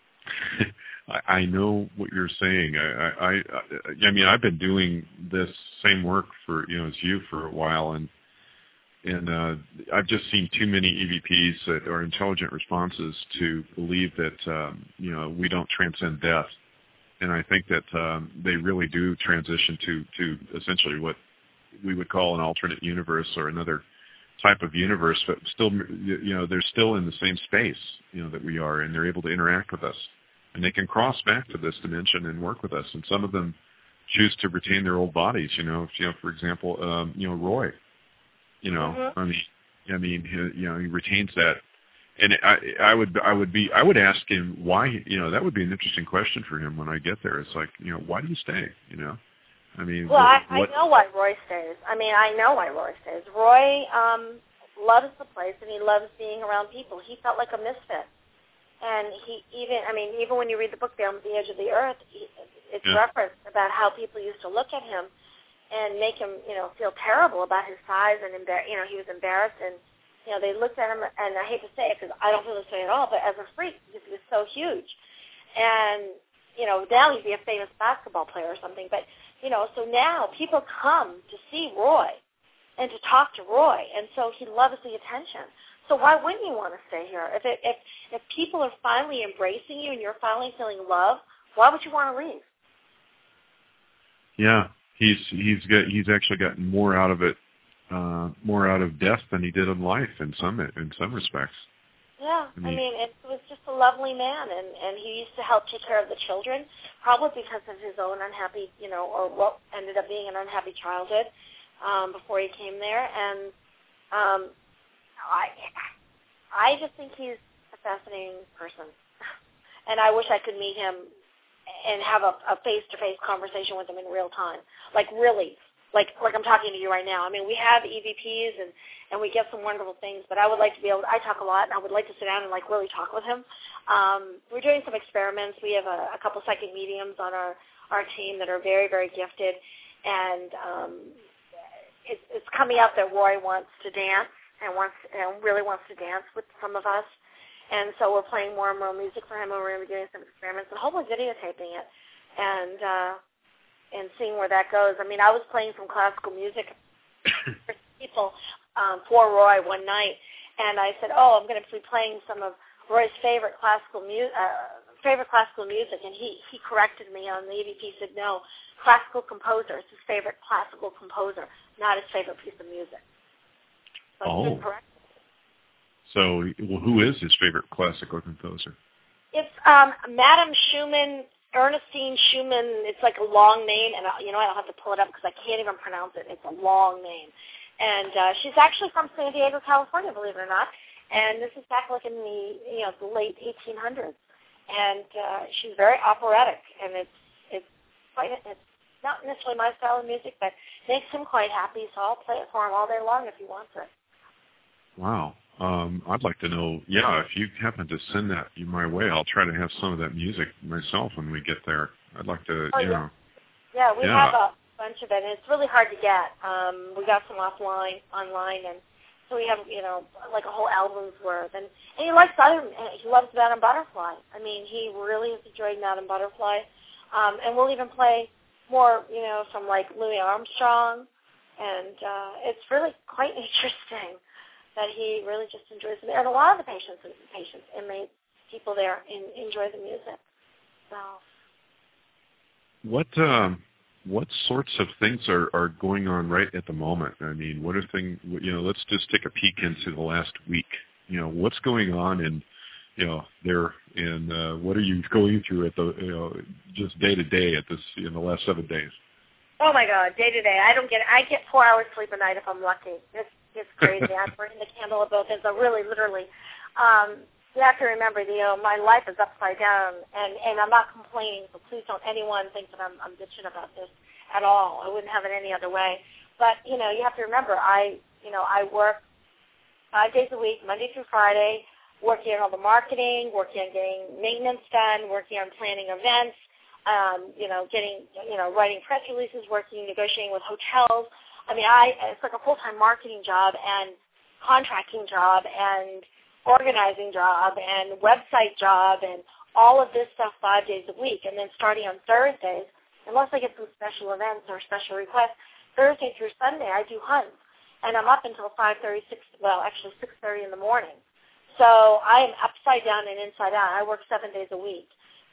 I, I know what you're saying. I, I, I, I mean, I've been doing this same work for, you know, as you for a while, and and uh, I've just seen too many E V Ps that are intelligent responses to believe that, um, you know, we don't transcend death. And I think that um, they really do transition to, to essentially what we would call an alternate universe or another type of universe, but still, you know, they're still in the same space, you know, that we are, and they're able to interact with us. And they can cross back to this dimension and work with us. And some of them choose to retain their old bodies, you know, if, you know, for example, um, you know, Roy, you know, mm-hmm. I mean, I mean, he, you know, he retains that. And I, I would, I would be, I would ask him why. You know, that would be an interesting question for him when I get there. It's like, you know, why do you stay? You know, I mean, well, what, I, what, I know why Roy stays. I mean, I know why Roy stays. Roy um, loves the place, and he loves being around people. He felt like a misfit, and he even, I mean, even when you read the book Down at the Edge of the Earth, he, it's yeah. referenced about how people used to look at him and make him, you know, feel terrible about his size, and embar- you know, he was embarrassed. And you know, they looked at him, and I hate to say it because I don't feel this way at all, but as a freak, because he was so huge. And, you know, now he'd be a famous basketball player or something. But, you know, so now people come to see Roy and to talk to Roy, and so he loves the attention. So why wouldn't you want to stay here? If, it, if, if people are finally embracing you and you're finally feeling love, why would you want to leave? Yeah, he's he's got he's actually gotten more out of it. Uh, more out of death than he did in life in some in some respects. Yeah, I mean, I mean, it was just a lovely man, and, and he used to help take care of the children, probably because of his own unhappy, you know, or what ended up being an unhappy childhood um, before he came there. And um, I, I just think he's a fascinating person, and I wish I could meet him and have a, a face-to-face conversation with him in real time, like really. Like like I'm talking to you right now. I mean, we have E V Ps and, and we get some wonderful things, but I would like to be able to, I talk a lot, and I would like to sit down and, like, really talk with him. Um, we're doing some experiments. We have a, a couple psychic mediums on our, our team that are very, very gifted, and um, it, it's coming out that Roy wants to dance and wants and really wants to dance with some of us. And so we're playing more and more music for him, and we're going to be doing some experiments, and hopefully videotaping it. And, uh, and seeing where that goes. I mean, I was playing some classical music for people um, for Roy one night, and I said, "Oh, I'm going to be playing some of Roy's favorite classical music." Uh, favorite classical music, and he, he corrected me on the E V P. He said, no, classical composer is his favorite classical composer, not his favorite piece of music. So oh. correct. So well, who is his favorite classical composer? It's um, Madame Schumann, Ernestine Schumann. It's like a long name, and I, you know I don't have to pull it up because I can't even pronounce it. It's a long name. And uh, she's actually from San Diego, California, believe it or not. And this is back like in the you know the late eighteen hundreds. And uh, she's very operatic, and it's it's quite it's not necessarily my style of music, but makes him quite happy. So I'll play it for him all day long if he wants it. Wow. Um, I'd like to know, yeah, if you happen to send that my way, I'll try to have some of that music myself when we get there. I'd like to, oh, you yeah. know. Yeah, we yeah. have a bunch of it, and it's really hard to get. Um, we got some offline, online, and so we have, you know, like a whole album's worth. And, and he likes other, he loves Madame Butterfly. I mean, he really has enjoyed Madame Butterfly. Um, and we'll even play more, you know, from like Louis Armstrong. And uh, it's really quite interesting that he really just enjoys it. And a lot of the patients, patients, inmates, people there in, enjoy the music. So. What um, what sorts of things are, are going on right at the moment? I mean, what are things? You know, let's just take a peek into the last week. You know, what's going on in, you know, there, and uh, what are you going through at the, you know, just day to day at this in the last seven days? Oh my God, day to day. I don't get. I get four hours sleep a night if I'm lucky. It's it's crazy. I'm burning the candle at both ends. So really, literally. Um, You have to remember, you know, my life is upside down, and, and I'm not complaining, so please don't anyone think that I'm, I'm bitching about this at all. I wouldn't have it any other way. But, you know, you have to remember, I, you know, I work five days a week, Monday through Friday, working on all the marketing, working on getting maintenance done, working on planning events, um, you know, getting, you know, writing press releases, working, negotiating with hotels. I mean, I it's like a full-time marketing job and contracting job and organizing job and website job and all of this stuff five days a week. And then starting on Thursdays, unless I get some special events or special requests, Thursday through Sunday I do hunts. And I'm up until five thirty, six, well, actually six thirty in the morning. So I am upside down and inside out. I work seven days a week.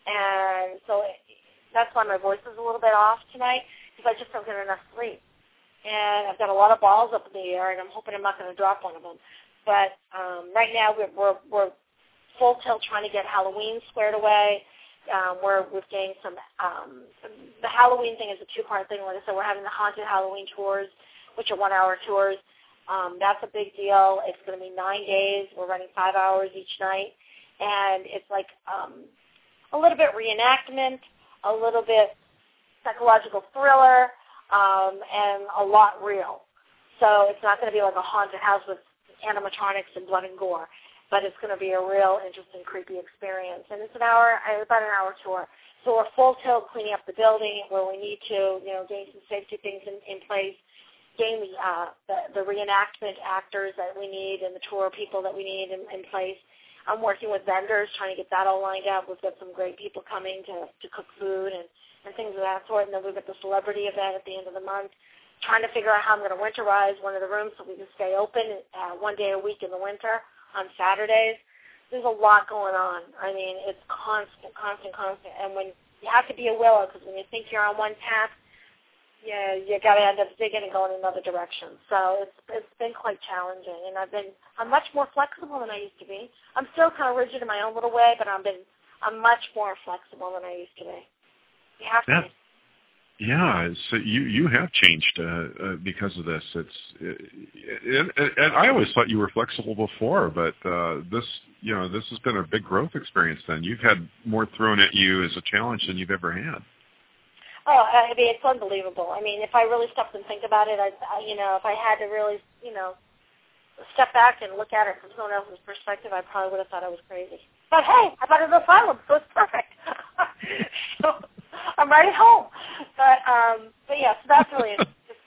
And so that's why my voice is a little bit off tonight, because I just don't get enough sleep. And I've got a lot of balls up in the air, and I'm hoping I'm not going to drop one of them. But um, right now we're, we're, we're full tilt trying to get Halloween squared away. Um, we're we're getting some. Um, the Halloween thing is a two-part thing. Like I said, we're having the haunted Halloween tours, which are one-hour tours. Um, that's a big deal. It's going to be nine days. We're running five hours each night, and it's like um, a little bit reenactment, a little bit psychological thriller, um, and a lot real. So it's not going to be like a haunted house with animatronics and blood and gore, but it's going to be a real interesting, creepy experience. And it's an hour, about an hour tour. So we're full tilt cleaning up the building where we need to, you know, getting some safety things in, in place, getting the, uh, the the reenactment actors that we need and the tour people that we need in, in place. I'm working with vendors, trying to get that all lined up. We've got some great people coming to, to cook food and, and things of that sort. And then we've got the celebrity event at the end of the month, trying to figure out how I'm going to winterize one of the rooms so we can stay open uh, one day a week in the winter on Saturdays. There's a lot going on. I mean, it's constant, constant, constant. And when you have to be a willow, because when you think you're on one path, yeah, you got to end up digging and going in another direction. So it's it's been quite challenging, and I've been I'm much more flexible than I used to be. I'm still kind of rigid in my own little way, but I've been I'm much more flexible than I used to be. You have to. That- Yeah, so you you have changed uh, uh, because of this. It's it, it, and I always thought you were flexible before, but uh, this you know this has been a big growth experience. Then you've had more thrown at you as a challenge than you've ever had. Oh, I mean, it's unbelievable. I mean, if I really stopped and think about it, I, I you know, if I had to really you know step back and look at it from someone else's perspective, I probably would have thought I was crazy. But hey, I bought an asylum, so it's perfect. so. I'm right at home. But, um, but yeah, so that's really interesting.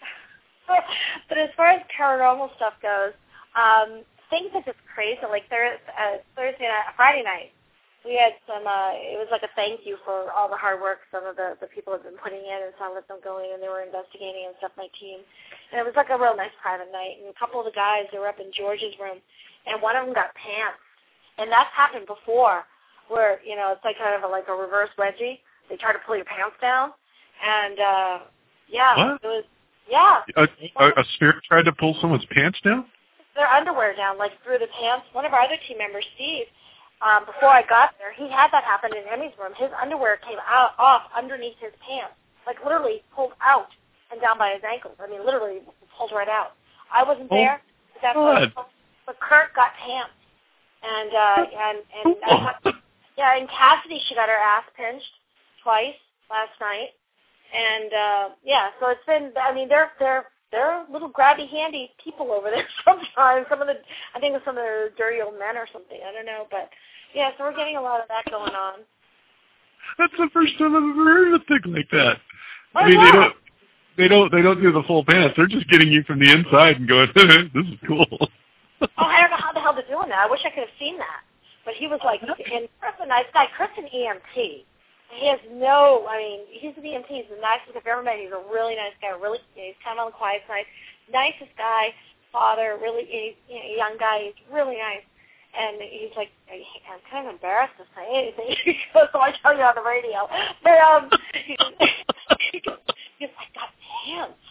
But as far as paranormal stuff goes, um, things are just crazy. Like there, uh, Thursday night, Friday night, we had some, uh, it was like a thank you for all the hard work some of the, the people have been putting in, and some of them going and they were investigating and stuff, my team. And it was like a real nice private night. And a couple of the guys, they were up in George's room, and one of them got pants. And that's happened before, where, you know, it's like kind of a, like a reverse wedgie. They try to pull your pants down. And, uh, yeah, what? it was, yeah. A, a, a spirit tried to pull someone's pants down? Their underwear down, like through the pants. One of our other team members, Steve, Um, before I got there, he had that happen in Emmy's room. His underwear came out off underneath his pants, like literally pulled out and down by his ankles. I mean, literally pulled right out. I wasn't oh, there, but, that's God. what, but Kurt got pants, and uh, and and I got, yeah, and Cassidy, she got her ass pinched twice last night, and uh, yeah, so it's been. I mean, they're they're. They're little grabby, handy people over there sometimes. Some of the, I think some of the dirty old men or something. I don't know, but yeah. So we're getting a lot of that going on. That's the first time I've ever heard of a thing like that. Oh, I mean, yeah. they don't, they don't, they don't do the full pants. They're just getting you from the inside and going, "This is cool." Oh, I don't know how the hell they're doing that. I wish I could have seen that. But he was like, and Chris, a nice guy. Chris, an E M T. He has no, I mean, he's an E M T. He's the nicest I've ever met. He's a really nice guy. Really, he's kind of on the quiet side. Nicest guy, father, really, he's you know, a young guy. He's really nice. And he's like, I'm kind of embarrassed to say anything. He goes, so I tell you on the radio. But um, he goes, he goes, he goes, I got pants.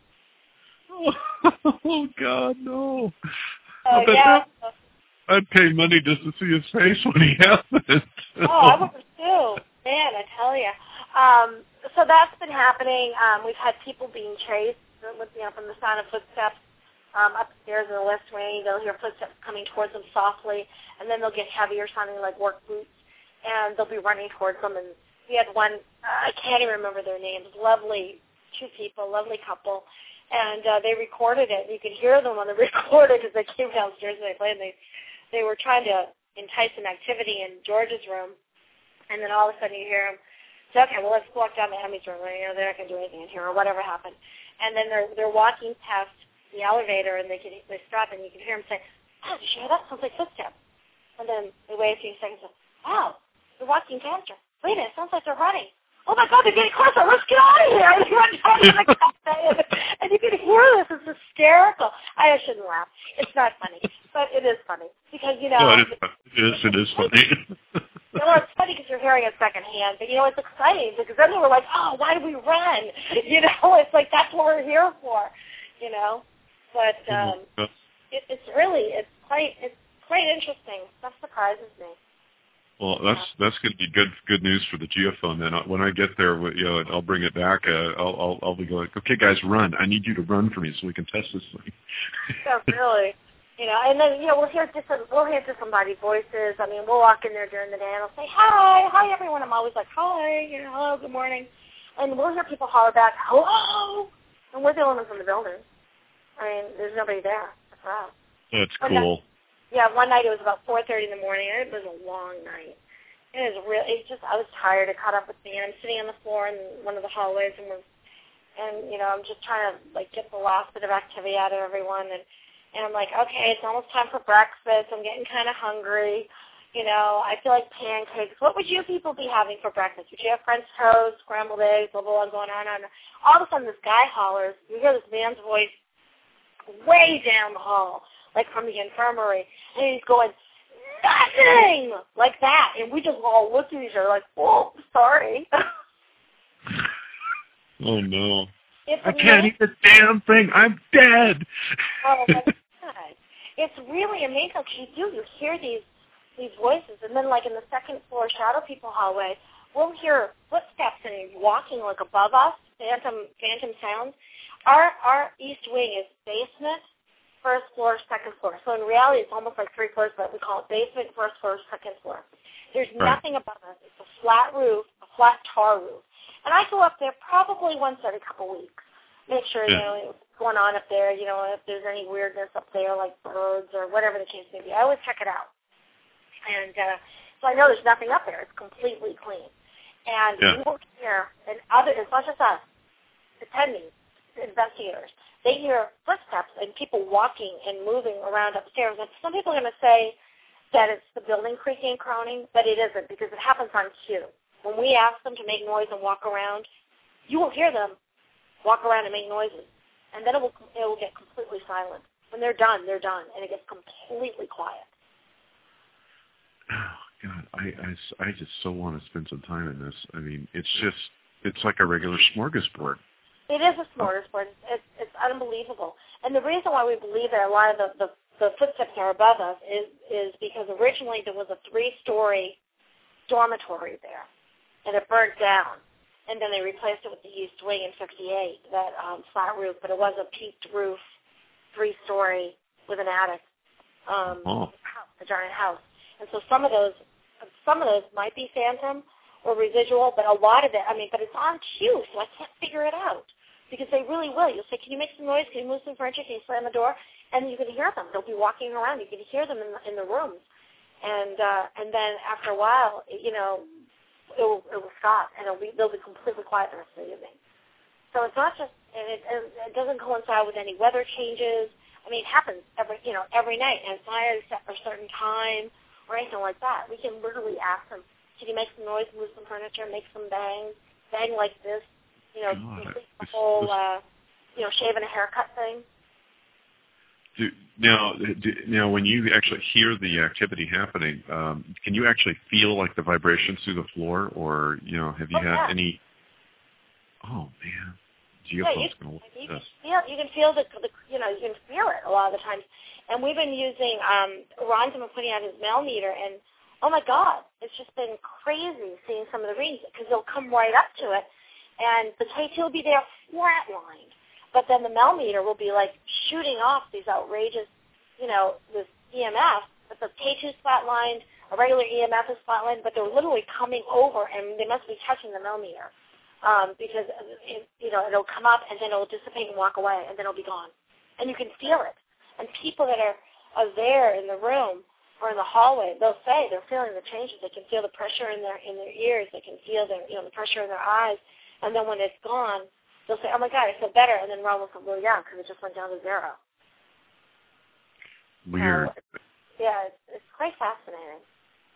Oh God, no! Uh, but yeah. that, I'd pay money just to see his face when he happens. Oh, I would too. Man, I tell you. Um, so that's been happening. Um, we've had people being chased, looking up from the sound of footsteps um, upstairs in the west wing. They'll hear footsteps coming towards them softly, and then they'll get heavier, sounding like work boots, and they'll be running towards them. And we had one, uh, I can't even remember their names, lovely two people, lovely couple, and uh, they recorded it. You could hear them on the recorder because they came downstairs and they played, and they, they were trying to entice some activity in George's room. And then all of a sudden you hear them say, okay, well, let's walk down to Emmy's room. You know, they're not going to do anything in here or whatever happened. And then they're they're walking past the elevator, and they can, they stop, and you can hear them say, oh, did you hear that? Sounds like footsteps. And then they wait a few seconds and say, wow, they're walking past her. Wait a minute, it sounds like they're running. Oh, my God, they're getting closer. Let's get out of here. And, they run down to the cafe, and you can hear this. It's hysterical. I shouldn't laugh. It's not funny, but it is funny because, you know. No, it is, it is, it is funny. You know, it's funny because you're hearing it secondhand, but, you know, it's exciting because then we're like, oh, why do we run? You know, it's like that's what we're here for, you know. But um, it, it's really, it's quite, it's quite interesting. That surprises me. Well, that's that's going to be good good news for the geophone. Then when I get there, you know, I'll bring it back. Uh, I'll, I'll I'll be going, okay, guys, run! I need you to run for me so we can test this thing. Yeah, really. You know, and then, you know, we'll hear different, we'll hear somebody's voices. I mean, we'll walk in there during the day and I'll say, hi, hi, everyone. I'm always like, hi, you know, hello, good morning. And we'll hear people holler back, hello. And we're the only ones in the building. I mean, there's nobody there. That's right. That's one cool. Night, yeah, one night it was about four thirty in the morning, and it was a long night. It was real. It's just, I was tired. It caught up with me, and I'm sitting on the floor in one of the hallways, and we're, and, you know, I'm just trying to, like, get the last bit of activity out of everyone, and And I'm like, okay, it's almost time for breakfast. I'm getting kind of hungry. You know, I feel like pancakes. What would you people be having for breakfast? Would you have French toast, scrambled eggs, blah, blah, blah, going on and on? All of a sudden, this guy hollers. You hear this man's voice way down the hall, like from the infirmary. And he's going, nothing! Like that. And we just all look at each other like, oh, sorry. Oh, no. It's I can't eat the damn thing. I'm dead. Oh, my God. It's really amazing because you do. You hear these these voices. And then, like, in the second floor shadow people hallway, we'll hear footsteps and walking, like, above us, phantom phantom sounds. Our, our east wing is basement, first floor, second floor. So in reality, it's almost like three floors, but we call it basement, first floor, second floor. There's right. nothing above us. It's a flat roof, a flat tar roof. And I go up there probably once every couple weeks. Make sure, yeah. you know, what's going on up there, you know, if there's any weirdness up there, like birds or whatever the case may be. I always check it out. And uh, so I know there's nothing up there. It's completely clean. And yeah. we will hear, and other, it's not just us, attending, investigators, they hear footsteps and people walking and moving around upstairs. And some people are going to say, that it's the building creaking and groaning, but it isn't because it happens on cue. When we ask them to make noise and walk around, you will hear them walk around and make noises, and then it will it will get completely silent. When they're done, they're done, and it gets completely quiet. Oh, God, I, I, I just so want to spend some time in this. I mean, it's just, it's like a regular smorgasbord. It is a smorgasbord. It's, it's unbelievable. And the reason why we believe that a lot of the, the, the footsteps are above us is, is because originally there was a three-story dormitory there, and it burnt down. And then they replaced it with the East Wing in fifty-eight, that um, flat roof, but it was a peaked roof, three-story with an attic, um, oh. house, a giant house. And so some of those, some of those might be phantom or residual, but a lot of it, I mean, but it's on cue, so I can't figure it out because they really will. You'll say, "Can you make some noise? Can you move some furniture? Can you slam the door?" And you can hear them. They'll be walking around. You can hear them in the, in the rooms, and uh, and then after a while, you know, it will, it will stop, and it'll be, they'll be completely quiet the rest of the evening. So it's not just, and it, and it doesn't coincide with any weather changes. I mean, it happens every, you know, every night, and it's not at a certain time or anything like that. We can literally ask them, "Can you make some noise, move some furniture, make some bangs, bang like this?" You know, God, complete the this, whole, this, uh, you know, shave and a haircut thing. do, now, do, now, when you actually hear the activity happening, um, can you actually feel like the vibrations through the floor, or you know, have you Oh, had yeah. any? Oh man, Yeah, geophone's you, going to you look can at this. feel you can feel the, the you know you can feel it a lot of the times, and we've been using um, Ron's been putting out his mail meter, and oh my God, it's just been crazy seeing some of the readings because they'll come right up to it, and the K two will be there flatlined, but then the mail meter will be like shooting off these outrageous, you know, this E M F, but the K two is flatlined, a regular E M F is flatlined, but they're literally coming over, and they must be touching the mail meter. Um, because, it, you know, it'll come up and then it'll dissipate and walk away and then it'll be gone. And you can feel it. And people that are, are there in the room or in the hallway, they'll say they're feeling the changes. They can feel the pressure in their in their ears. They can feel their, you know, the pressure in their eyes. And then when it's gone, they'll say, "Oh, my God, I feel better." And then Ron will say, "Well, yeah, because it just went down to zero." Weird. So, yeah, it's, it's quite fascinating.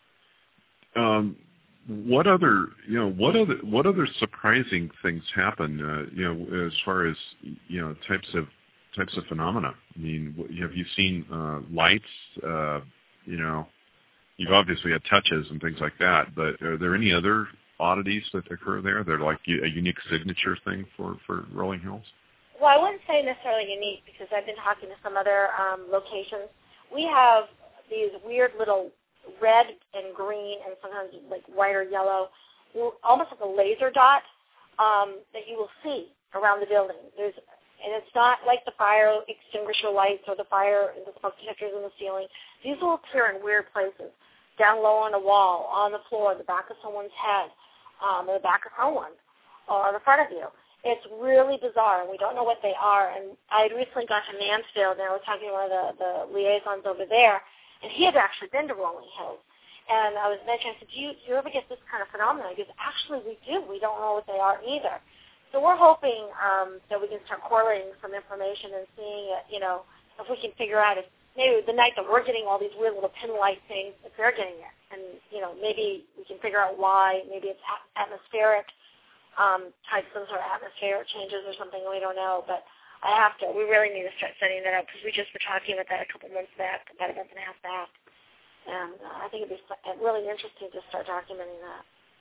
Um, What other, you know, what other, what other surprising things happen, uh, you know, as far as, you know, types of, types of phenomena? I mean, have you seen uh, lights? Uh, you know, you've obviously had touches and things like that, but are there any other oddities that occur there that are like a unique signature thing for, for Rolling Hills? Well, I wouldn't say necessarily unique because I've been talking to some other um, locations. We have these weird little red and green and sometimes like white or yellow, almost like a laser dot um, that you will see around the building. There's, and it's not like the fire extinguisher lights or the fire, the smoke detectors in the ceiling. These will appear in weird places, down low on a wall, on the floor, the back of someone's head, um, or the back of someone, or the front of you. It's really bizarre, and we don't know what they are. And I had recently gone to Mansfield, and I was talking to one of the, the liaisons over there, and he had actually been to Rolling Hills. And I was mentioning, I said, do you, do you ever get this kind of phenomenon? He goes, actually, we do. We don't know what they are either. So we're hoping um, that we can start correlating some information and seeing, it, you know, if we can figure out if maybe the night that we're getting all these weird little pin light things, if they're getting it. And, you know, maybe we can figure out why. Maybe it's atmospheric um, type, some sort of atmospheric changes or something. We don't know. But I have to. We really need to start setting that up because we just were talking about that a couple months back, about a month and a half back. And uh, I think it'd be really interesting to start documenting that.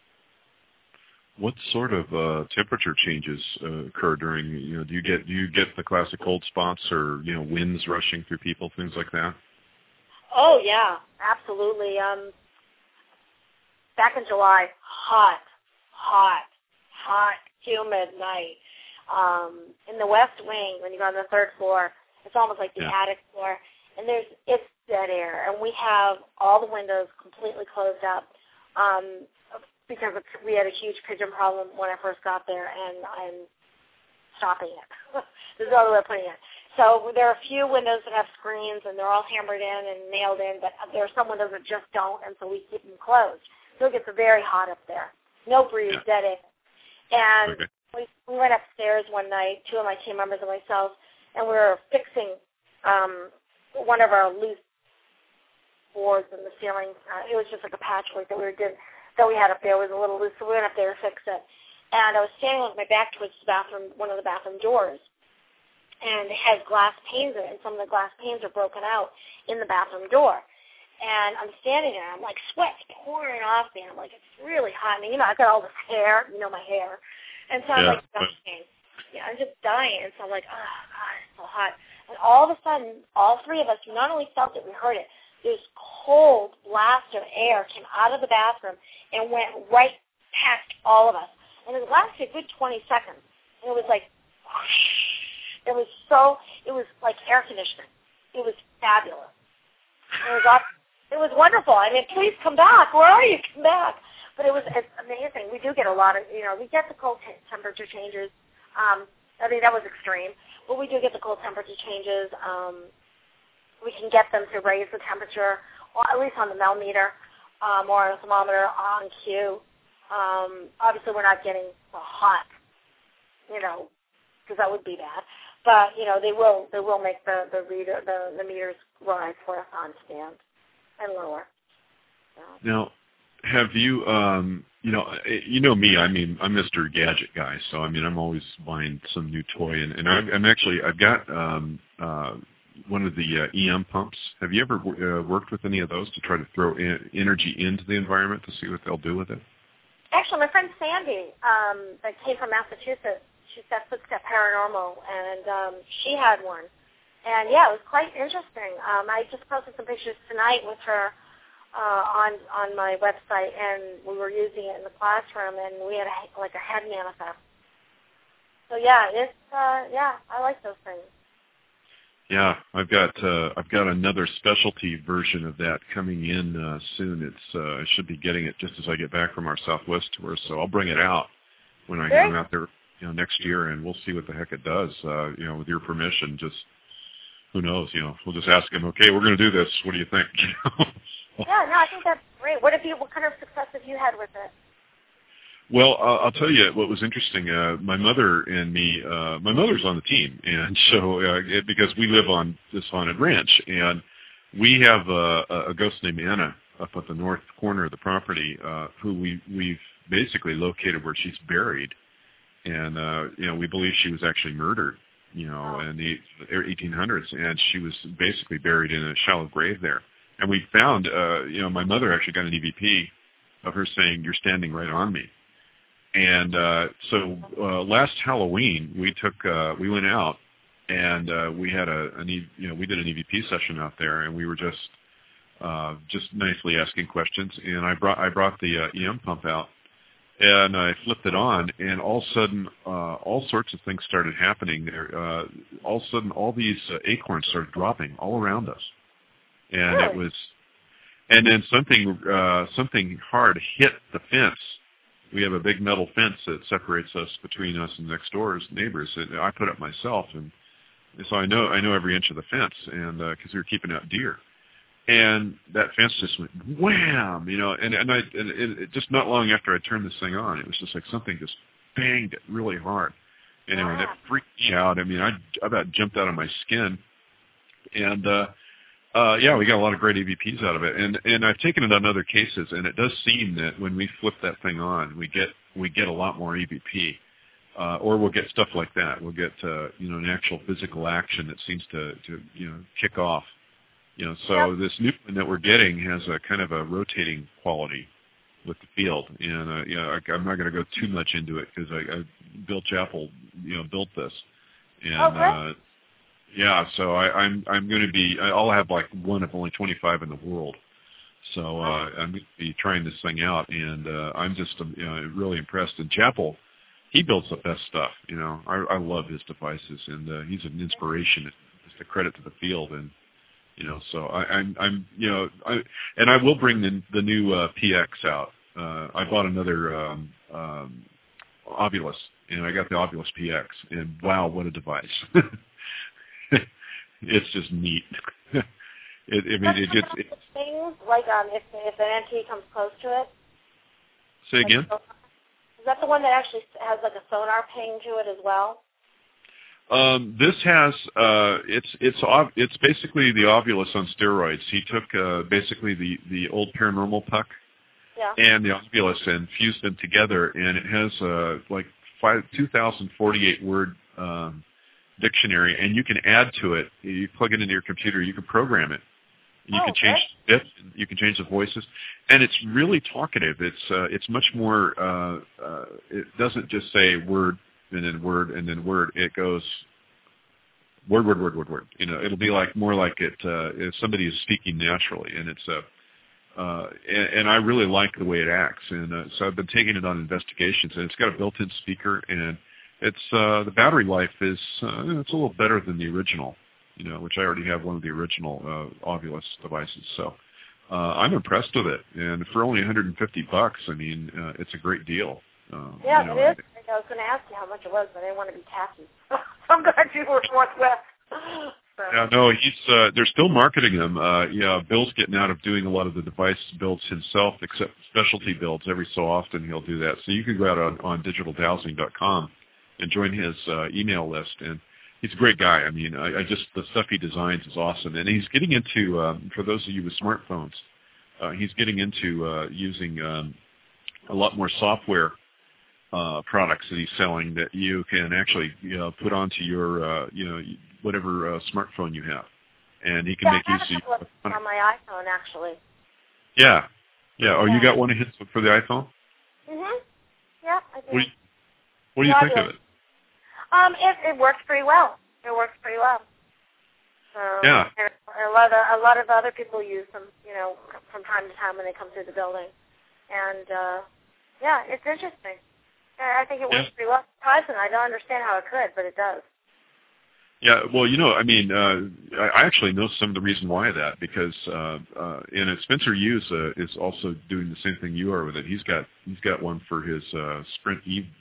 What sort of uh, temperature changes uh, occur during, you know, do you get do you get the classic cold spots or, you know, winds rushing through people, things like that? Oh, yeah, absolutely. Um, back in July, hot, hot, hot, humid night. Um, in the West Wing, when you go on the third floor, it's almost like the yeah. attic floor, and there's it's dead air, and we have all the windows completely closed up um, because we had a huge pigeon problem when I first got there, and I'm stopping it. There's no other way of putting it. So there are a few windows that have screens, and they're all hammered in and nailed in, but there are some windows that just don't, and so we keep them closed. So it gets very hot up there. No breeze, yeah. dead air. And okay. we, we went upstairs one night, two of my team members and myself, and we were fixing um, one of our loose boards and the ceiling. Uh, it was just like a patchwork that we were did that we had up there was a little loose, so we went up there to fix it. And I was standing with my back towards the bathroom, one of the bathroom doors, and it had glass panes in it, and some of the glass panes are broken out in the bathroom door. And I'm standing there, I'm like, sweat's pouring off me. I'm like, it's really hot. And, you know, I've got all this hair, you know, my hair. And so I'm yeah. like dying. Yeah, I'm just dying. And so I'm like, oh, God, it's so hot. And all of a sudden, all three of us, we not only felt it, we heard it. This cold blast of air came out of the bathroom and went right past all of us. And it lasted a good twenty seconds. And it was like, whoosh. It was so, it was like air conditioning. It was fabulous. It was awesome. It was wonderful. I mean, please come back. Where are you? Come back. But it was it's amazing. We do get a lot of, you know, we get the cold t- temperature changes. Um, I mean, that was extreme. But we do get the cold temperature changes. Um, we can get them to raise the temperature, or at least on the millimeter, um, or on a thermometer on cue. Um, obviously, we're not getting the hot, you know, because that would be bad. But you know, they will they will make the the reader the, the meters rise for us on stand and lower. So. Now, have you um, you know you know me? I mean, I'm Mister Gadget guy, so I mean, I'm always buying some new toy, and, and I've, I'm actually I've got um, uh, one of the uh, E M pumps. Have you ever uh, worked with any of those to try to throw in, energy into the environment to see what they'll do with it? Actually, my friend Sandy, um, that came from Massachusetts, she's got Footstep Paranormal, and um, she had one. And, yeah, it was quite interesting. Um, I just posted some pictures tonight with her uh, on on my website, and we were using it in the classroom, and we had, a, like, a head manifest. So, yeah, it's, uh, yeah, I like those things. Yeah, I've got uh, I've got another specialty version of that coming in uh, soon. It's uh, I should be getting it just as I get back from our Southwest tour, so I'll bring it out when I Very come out there, you know, next year, and we'll see what the heck it does. Uh, you know, with your permission, just who knows? You know, we'll just ask him. Okay, we're going to do this. What do you think? Yeah, no, I think that's great. What have you? What kind of success have you had with it? Well, uh, I'll tell you what was interesting. Uh, my mother and me, uh, my mother's on the team, and so uh, it, because we live on this haunted ranch, and we have a, a ghost named Anna up at the north corner of the property, uh, who we we've basically located where she's buried, and uh, you know we believe she was actually murdered, you know, in the eighteen hundreds, and she was basically buried in a shallow grave there, and we found, uh, you know, my mother actually got an E V P of her saying, "You're standing right on me." And uh, so uh, last Halloween, we took uh, we went out and uh, we had a an e- you know we did an E V P session out there, and we were just uh, just nicely asking questions. And I brought I brought the uh, E M pump out, and I flipped it on, and all of a sudden uh, all sorts of things started happening there. Uh, all of a sudden, all these uh, acorns started dropping all around us, and really? it was, and then something uh, something hard hit the fence. We have a big metal fence that separates us between us and next door's neighbors. And I put up myself, and so I know I know every inch of the fence, and because uh, we were keeping out deer, and that fence just went wham, you know. And and I and it, it, just not long after I turned this thing on, it was just like something just banged it really hard, and wow. it, it freaked me out. I mean, I I about jumped out of my skin, and. uh Uh, yeah, we got a lot of great E V Ps out of it, and and I've taken it on other cases, and it does seem that when we flip that thing on, we get we get a lot more E V P, uh, or we'll get stuff like that. We'll get uh, you know an actual physical action that seems to, to you know kick off, you know. So yep. This new one that we're getting has a kind of a rotating quality with the field, and uh, you know I, I'm not going to go too much into it because I, I Bill Chappell you know built this, and. Okay. Uh, Yeah, so I, I'm I'm going to be I'll have like one of only twenty-five in the world, so uh, I'm going to be trying this thing out, and uh, I'm just you know, really impressed. And Chappell, he builds the best stuff. You know, I, I love his devices, and uh, he's an inspiration. It's a credit to the field, and you know, so I, I'm I'm you know, I, and I will bring the the new uh, P X out. Uh, I bought another um, um, Ovilus, and I got the Ovilus P X, and wow, what a device! It's just neat. it, I mean, it gets it, things like um, if if an entity comes close to it. Say again. Like, is that the one that actually has like a sonar ping to it as well? Um, this has uh, it's it's ov- it's basically the Ovilus on steroids. He took uh, basically the, the old Paranormal Puck yeah. and the Ovilus and fused them together, and it has uh, like five, two thousand forty-eight word um, dictionary, and you can add to it. You plug it into your computer, you can program it. You oh, can change okay. it. You can change the voices, and it's really talkative. It's uh, it's much more. Uh, uh, it doesn't just say word and then word and then word. It goes word, word, word, word, word. You know, it'll be like more like it uh, if somebody is speaking naturally, and it's a. Uh, uh, and, and I really like the way it acts, and uh, so I've been taking it on investigations, and it's got a built-in speaker, and it's uh, the battery life is uh, it's a little better than the original, you know, which I already have one of the original uh, Ovilus devices, so uh, I'm impressed with it, and for only one hundred fifty bucks, I mean, uh, it's a great deal. Uh, yeah, you know, it is. I was going to ask you how much it was, but I didn't want to be tacky. I'm glad you were Northwest. So. Yeah, no, he's uh, they're still marketing them. Uh, yeah, Bill's getting out of doing a lot of the device builds himself, except specialty builds. Every so often he'll do that. So you can go out on, on digital dowsing dot com and join his uh, email list. And he's a great guy. I mean, I, I just the stuff he designs is awesome. And he's getting into um, for those of you with smartphones, uh, he's getting into uh, using um, a lot more software. Uh, products that he's selling that you can actually you know, put onto your uh, you know whatever uh, smartphone you have, and he can yeah, make I have use a couple of on my iPhone actually. Yeah, yeah. Oh, yeah. you got one of his for the iPhone? Mhm. Yeah, I do. What do you, what do you think of it? Um, it it works pretty well. It works pretty well. So, yeah. And a lot of a lot of other people use them, you know, from time to time when they come through the building, and uh, yeah, it's interesting. I think it works yeah. pretty well. Surprising. I don't understand how it could, but it does. Yeah, well, you know, I mean, uh, I actually know some of the reason why that, because uh, uh, and Spencer Hughes uh, is also doing the same thing you are with it. He's got he's got one for his uh, Sprint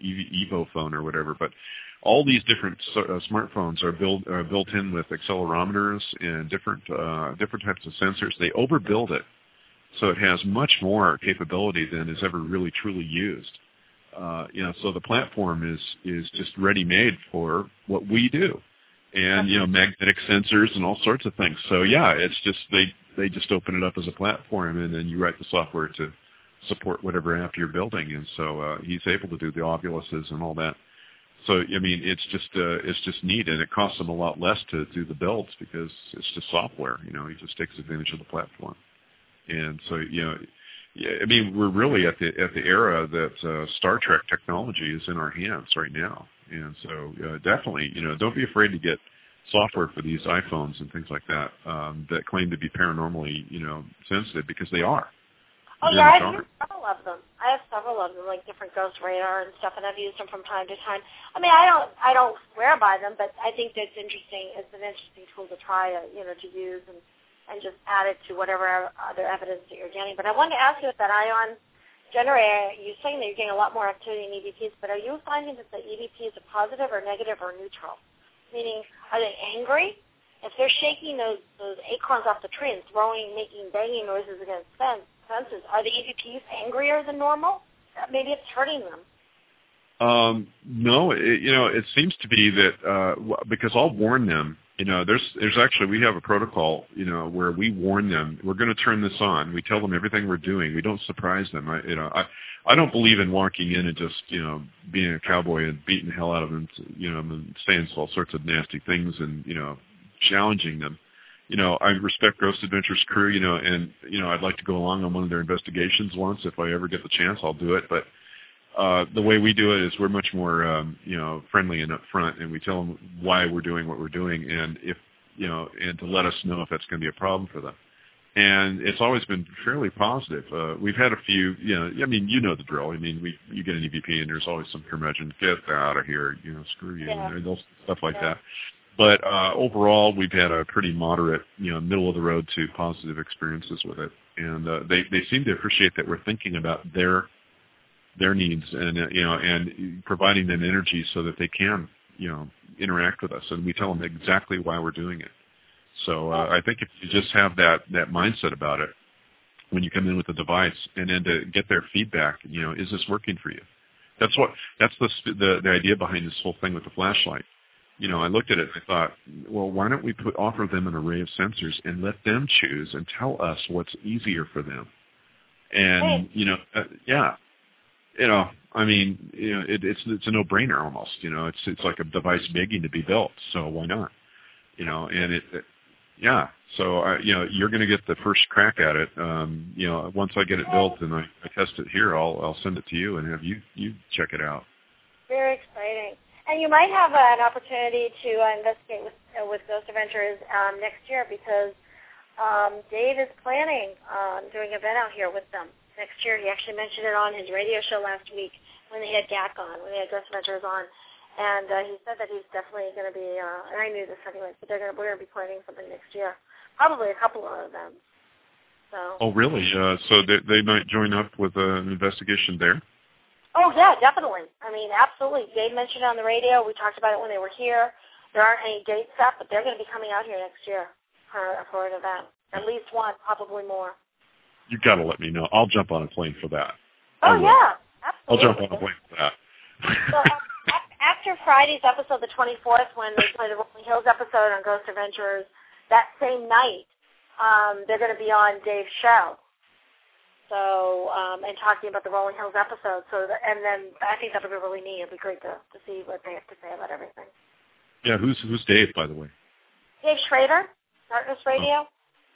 Evo phone or whatever. But all these different uh, smartphones are built are built in with accelerometers and different uh, different types of sensors. They overbuild it, so it has much more capability than is ever really truly used. Uh, you know, so the platform is is just ready-made for what we do, and you know, magnetic sensors and all sorts of things. So yeah, it's just they they just open it up as a platform, and then you write the software to support whatever app you're building. And so uh, he's able to do the Oviluses and all that. So I mean, it's just uh, it's just neat, and it costs him a lot less to do the builds because it's just software. You know, he just takes advantage of the platform, and so you know. Yeah, I mean, we're really at the at the era that uh, Star Trek technology is in our hands right now, and so uh, definitely, you know, don't be afraid to get software for these iPhones and things like that um, that claim to be paranormally, you know, sensitive, because they are. Oh They're yeah, I've genre. used several of them. I have several of them, like different Ghost Radar and stuff, and I've used them from time to time. I mean, I don't I don't swear by them, but I think that's interesting. It's an interesting tool to try to you know to use and. and just add it to whatever other evidence that you're getting. But I wanted to ask you with that ion generator, you're saying that you're getting a lot more activity in E V Ps, but are you finding that the E V Ps are positive or negative or neutral? Meaning, are they angry? If they're shaking those, those acorns off the tree and throwing, making banging noises against fences, are the E V Ps angrier than normal? Maybe it's hurting them. Um, no, it, you know, it seems to be that uh, because I'll warn them. You know, there's there's actually, we have a protocol, you know, where we warn them, we're going to turn this on. We tell them everything we're doing. We don't surprise them. I, you know, I, I don't believe in walking in and just, you know, being a cowboy and beating the hell out of them, you know, and saying all sorts of nasty things and, you know, challenging them. You know, I respect Ghost Adventures crew, you know, and, you know, I'd like to go along on one of their investigations once. If I ever get the chance, I'll do it. But Uh, the way we do it is we're much more, um, you know, friendly and upfront, and we tell them why we're doing what we're doing, and if, you know, and to let us know if that's going to be a problem for them. And it's always been fairly positive. Uh, we've had a few, you know, I mean, you know the drill. I mean, we you get an E V P, and there's always some curmudgeon, get out of here, you know, screw you, yeah. and those stuff like yeah. that. But uh, overall, we've had a pretty moderate, you know, middle of the road to positive experiences with it, and uh, they they seem to appreciate that we're thinking about their their needs and, uh, you know, and providing them energy so that they can, you know, interact with us. And we tell them exactly why we're doing it. So uh, I think if you just have that, that mindset about it when you come in with the device, and then to get their feedback, you know, is this working for you? That's what, that's the, the, the idea behind this whole thing with the flashlight. you know, I looked at it and I thought, well, why don't we put offer them an array of sensors and let them choose and tell us what's easier for them? And, right. you know, uh, yeah, you know, I mean, you know, it, it's it's a no-brainer almost. You know, it's it's like a device begging to be built. So why not? You know, and it, it yeah. So I, you know, you're going to get the first crack at it. Um, you know, once I get it built and I, I test it here, I'll I'll send it to you and have you you check it out. Very exciting. And you might have uh, an opportunity to uh, investigate with uh, with Ghost Adventures um, next year because um, Dave is planning on doing an event out here with them next year. He actually mentioned it on his radio show last week when they had G A C on, when they had Ghost Adventures on. And uh, he said that he's definitely going to be, uh, and I knew this anyway, but they're gonna, we're going to be planning something next year. Probably a couple of them. So. Oh, really? Uh, so they, they might join up with uh, an investigation there? Oh, yeah, definitely. I mean, absolutely. Dave mentioned it on the radio. We talked about it when they were here. There aren't any dates set, but they're going to be coming out here next year for, for an event. At least one, probably more. You got to let me know. I'll jump on a plane for that. Oh, yeah, absolutely. I'll jump on a plane for that. So after Friday's episode, the twenty-fourth, when they play the Rolling Hills episode on Ghost Adventures, that same night, um, they're going to be on Dave's show. So, um, and talking about the Rolling Hills episode. So, the, and then I think that'll be really neat. It'll be great to, to see what they have to say about everything. Yeah, who's who's Dave, by the way? Dave Schrader, Darkness Radio.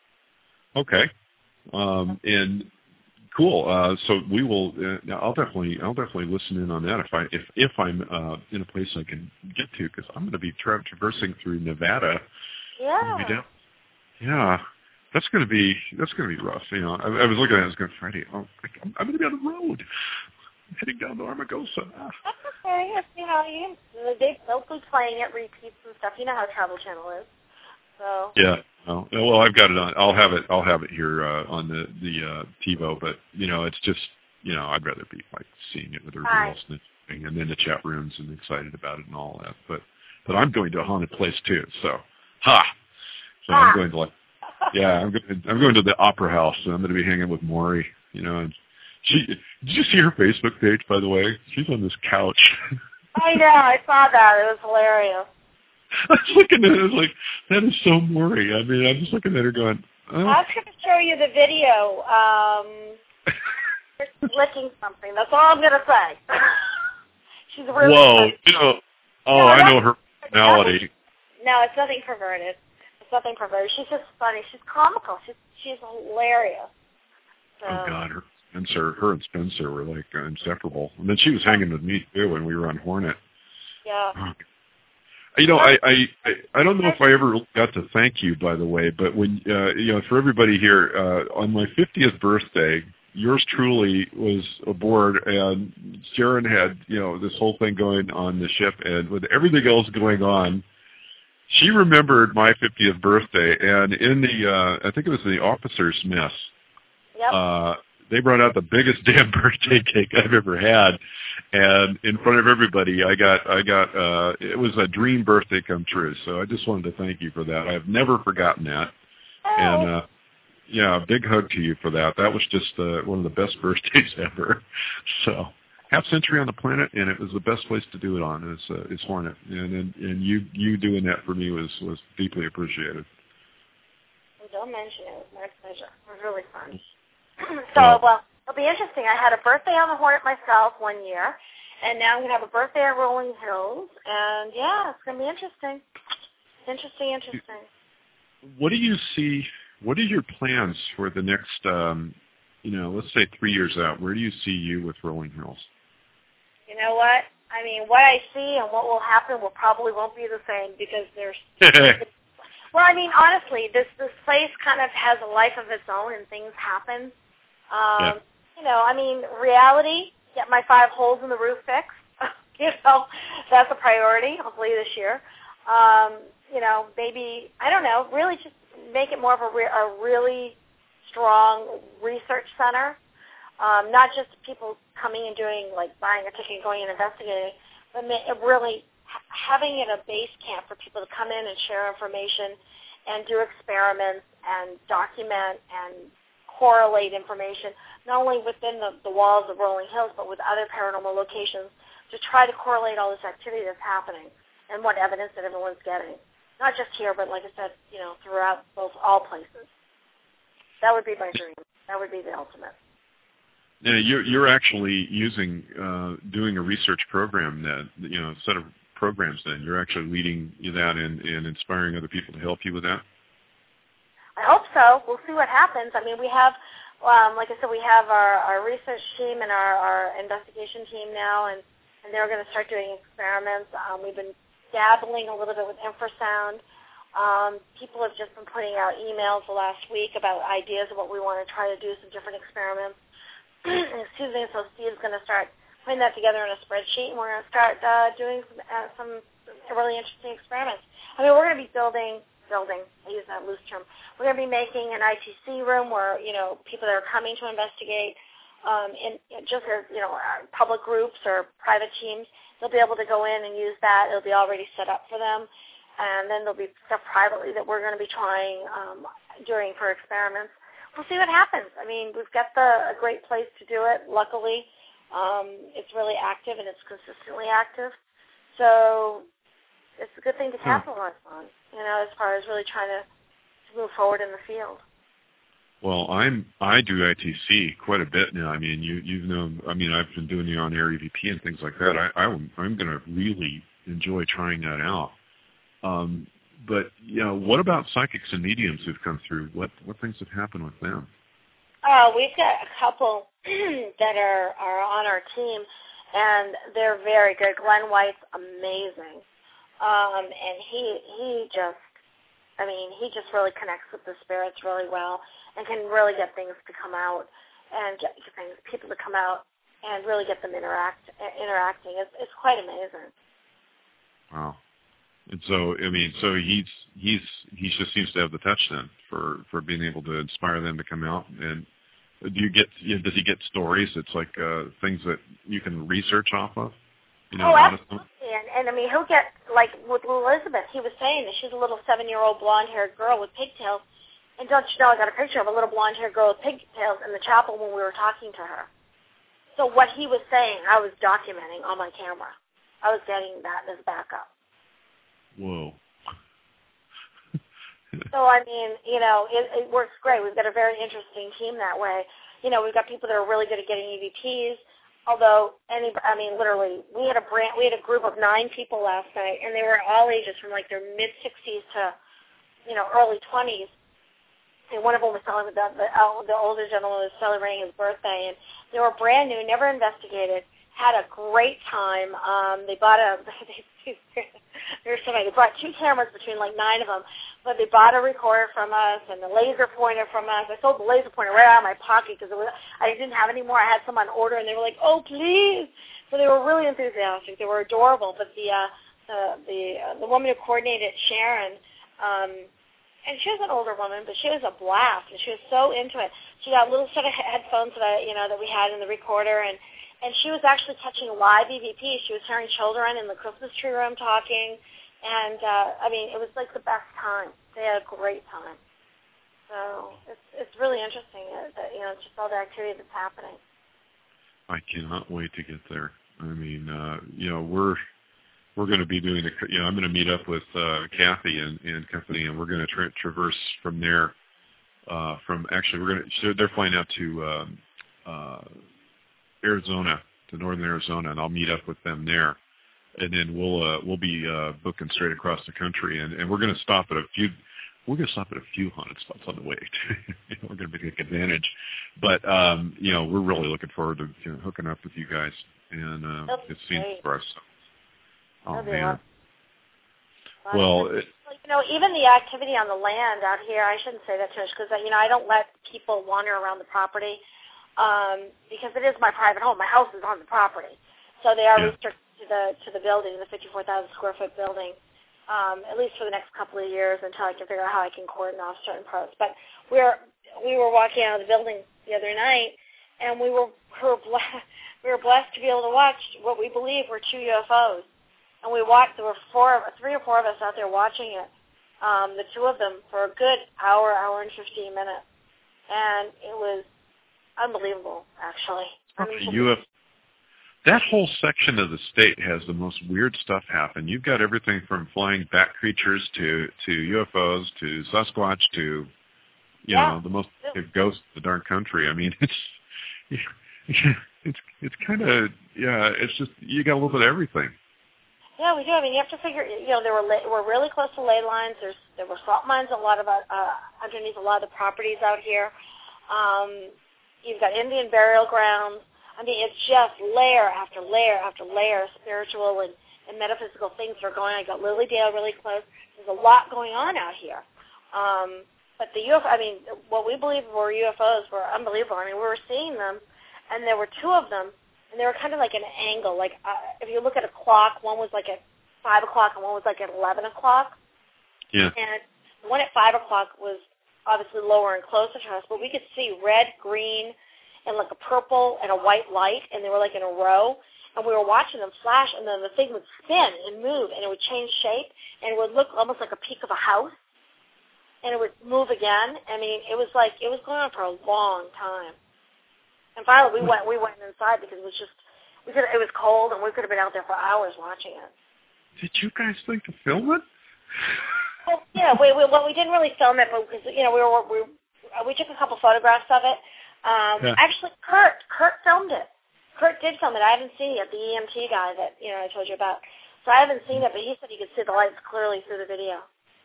Oh. Okay, um, and cool. Uh, so we will. Uh, I'll definitely, I'll definitely listen in on that if I if if I'm uh, in a place I can get to because I'm going to be tra- traversing through Nevada. Yeah. Be down, yeah. That's going to be that's going to be rough. You know, I, I was looking at it. I was going Friday. Oh, I'm going to be on the road, I'm heading down to Armagosa. Ah. That's okay. It's, you know, you they they'll be playing it, repeats and stuff. You know how Travel Channel is. So. Yeah. No, well, I've got it on. I'll have it. I'll have it here uh, on the the uh, TiVo. But you know, it's just you know, I'd rather be like seeing it with everybody else and, and then the chat rooms and excited about it and all that. But but I'm going to a haunted place too. So ha. So ha. I'm going to like. Yeah, I'm going. I'm going to the Opera House, and I'm going to be hanging with Maury. You know, and she. Did you see her Facebook page, by the way? She's on this couch. I know. I saw that. It was hilarious. I was looking at it. I was like, that is so Maury. I mean, I'm just looking at her going. Oh. I was going to show you the video. Um, she's licking something. That's all I'm going to say. She's really. Whoa! Funny. You know. Oh, no, I know her personality. No, it's nothing perverted. Nothing perverted. She's just funny. She's comical. She's she's hilarious. So. Oh God, her Spencer, her and Spencer were like uh, inseparable. And then she was hanging with me too when we were on Hornet. Yeah. Oh. You know, I, I I don't know if I ever got to thank you, by the way, but when uh, you know, for everybody here, uh, on my fiftieth birthday, yours truly was aboard, and Sharon had you know this whole thing going on the ship, and with everything else going on. She remembered my fiftieth birthday, and in the, uh, I think it was in the officer's mess, yep. uh, they brought out the biggest damn birthday cake I've ever had, and in front of everybody, I got, I got, uh, it was a dream birthday come true, so I just wanted to thank you for that. I've never forgotten that, oh. and, uh, yeah, a big hug to you for that. That was just uh, one of the best birthdays ever, so... Half century on the planet, and it was the best place to do it on. Is uh, is Hornet, and, and and you you doing that for me was was deeply appreciated. Well, don't mention it. It was my pleasure. It was really fun. so well, it'll be interesting. I had a birthday on the Hornet myself one year, and now I'm gonna have a birthday at Rolling Hills, and yeah, it's gonna be interesting. Interesting, interesting. What do you see? What are your plans for the next? Um, you know, let's say three years out. Where do you see you with Rolling Hills? You know what? I mean, what I see and what will happen will probably won't be the same because there's. Well, I mean, honestly, this this place kind of has a life of its own, and things happen. Um, yeah. You know, I mean, reality. Get my five holes in the roof fixed. you know, that's a priority. Hopefully this year. Um, you know, maybe I don't know. Really, just make it more of a, re- a really strong research center. Um, not just people coming and doing, like, buying a ticket and going and investigating, but it really having it a base camp for people to come in and share information and do experiments and document and correlate information, not only within the, the walls of Rolling Hills, but with other paranormal locations to try to correlate all this activity that's happening. and what evidence that everyone's getting. Not just here, but like I said, you know, throughout both all places. That would be my dream. That would be the ultimate. Yeah, you're you're actually using uh, doing a research program that you know set of programs. Then you're actually leading that and, and inspiring other people to help you with that. I hope so. We'll see what happens. I mean, we have, um, like I said, we have our, our research team and our, our investigation team now, and, and they're going to start doing experiments. Um, we've been dabbling a little bit with infrasound. Um, people have just been putting out emails the last week about ideas of what we want to try to do, some different experiments. Excuse me. So Steve's going to start putting that together in a spreadsheet, and we're going to start uh, doing some, uh, some really interesting experiments. I mean, we're going to be building, building, I use that loose term, we're going to be making an I T C room where, you know, people that are coming to investigate, um, in, in just, their, you know, public groups or private teams, they'll be able to go in and use that. It'll be already set up for them. And then there'll be stuff privately that we're going to be trying um, during for experiments. We'll see what happens. I mean, we've got the, a great place to do it, luckily. Um, it's really active, and it's consistently active. So it's a good thing to capitalize on, you know, as far as really trying to, to move forward in the field. Well, I'm I do I T C quite a bit now. I mean, you you've known. I mean, I've been doing the on-air E V P and things like that. I, I I'm going to really enjoy trying that out. Um, but you know, what about psychics and mediums who've come through? What what things have happened with them? Uh, we've got a couple that are, are on our team, and they're very good. Glenn White's amazing, um, and he he just, I mean, he just really connects with the spirits really well, and can really get things to come out, and get things, people to come out, and really get them interact interacting. It's it's quite amazing. Wow. And so, I mean, so he's he's he just seems to have the touch then for, for being able to inspire them to come out. And do you get does he get stories? It's like uh, things that you can research off of. You know, oh, absolutely. And, and I mean, he'll get like with Elizabeth. He was saying that she's a little seven-year-old blonde-haired girl with pigtails. And don't you know, I got a picture of a little blonde-haired girl with pigtails in the chapel when we were talking to her. So what he was saying, I was documenting on my camera. I was getting that as backup. Whoa. So, I mean, you know, it, it works great. We've got a very interesting team that way. You know, we've got people that are really good at getting E V Ps, although, any, I mean, literally, we had a brand, we had a group of nine people last night, and they were all ages from, like, their mid-sixties to, you know, early twenties. And one of them was celebrating, the, the older gentleman was celebrating his birthday, and they were brand new, never investigated, had a great time. Um, they bought a, they, there's so many. They brought two cameras between like nine of them, but they bought a recorder from us and a laser pointer from us. I sold the laser pointer right out of my pocket because I didn't have any more. I had some on order, and they were like, "Oh, please!" So they were really enthusiastic. They were adorable. But the uh, the the, uh, the woman who coordinated, Sharon, um, and she was an older woman, but she was a blast, and she was so into it. She got a little set of headphones that I, you know that we had in the recorder, and. And she was actually catching live E V P. She was hearing children in the Christmas tree room talking. And, uh, I mean, it was like the best time. They had a great time. So it's it's really interesting, uh, that, you know, just all the activity that's happening. I cannot wait to get there. I mean, uh, you know, we're we're going to be doing, a, you know, I'm going to meet up with uh, Kathy and, and company, and we're going to tra- traverse from there. Uh, from actually, we're going to, so they're flying out to um, uh, Arizona, to northern Arizona, and I'll meet up with them there, and then we'll uh, we'll be uh, booking straight across the country, and, and we're going to stop at a few. We're going to stop at a few haunted spots on the way. You know, we're going to take advantage, but um, you know, we're really looking forward to, you know, hooking up with you guys, and uh, it seems for us. So. Oh man. Well, it, you know, even the activity on the land out here, I shouldn't say that too much because you know I don't let people wander around the property. Um, because it is my private home. My house is on the property. So they are yeah. restricted to the to the building, the fifty-four thousand square foot building, um, at least for the next couple of years until I can figure out how I can cordon off certain parts. But we're, we were walking out of the building the other night, and we were, we were, blessed, we were blessed to be able to watch what we believe were two U F Os. And we watched, there were four, three or four of us out there watching it, um, the two of them, for a good hour, hour and fifteen minutes. And it was unbelievable, actually. Okay, U F that whole section of the state has the most weird stuff happen. You've got everything from flying bat creatures to, to U F Os to Sasquatch to, you yeah. know, the most ghosts of the darn country. I mean, it's it's it's kind of, yeah, it's just, you got a little bit of everything. Yeah, we do. I mean, you have to figure, you know, there were la- we're really close to ley lines. There's There were salt mines a lot of, uh, underneath a lot of the properties out here. Um, you've got Indian burial grounds. I mean, it's just layer after layer after layer of spiritual and, and metaphysical things that are going on. I got Lily Dale really close. There's a lot going on out here. Um, but the U F O, I mean, what we believe were U F Os were unbelievable. I mean, we were seeing them, and there were two of them, and they were kind of like an angle. Like, uh, if you look at a clock, one was like at five o'clock and one was like at eleven o'clock. Yeah. And the one at five o'clock was obviously lower and closer to us, but we could see red, green, and like a purple and a white light, and they were like in a row, and we were watching them flash, and then the thing would spin and move, and it would change shape, and it would look almost like a peak of a house, and it would move again. I mean, it was like, it was going on for a long time. And finally, we went we went inside because it was just, we could, it was cold, and we could have been out there for hours watching it. Did you guys think to film it? Well, yeah, we, we well we didn't really film it, but because you know we were we we took a couple photographs of it. Um, yeah. Actually, Kurt Kurt filmed it. Kurt did film it. I haven't seen it. The E M T guy that you know I told you about. So I haven't seen it, but he said he could see the lights clearly through the video.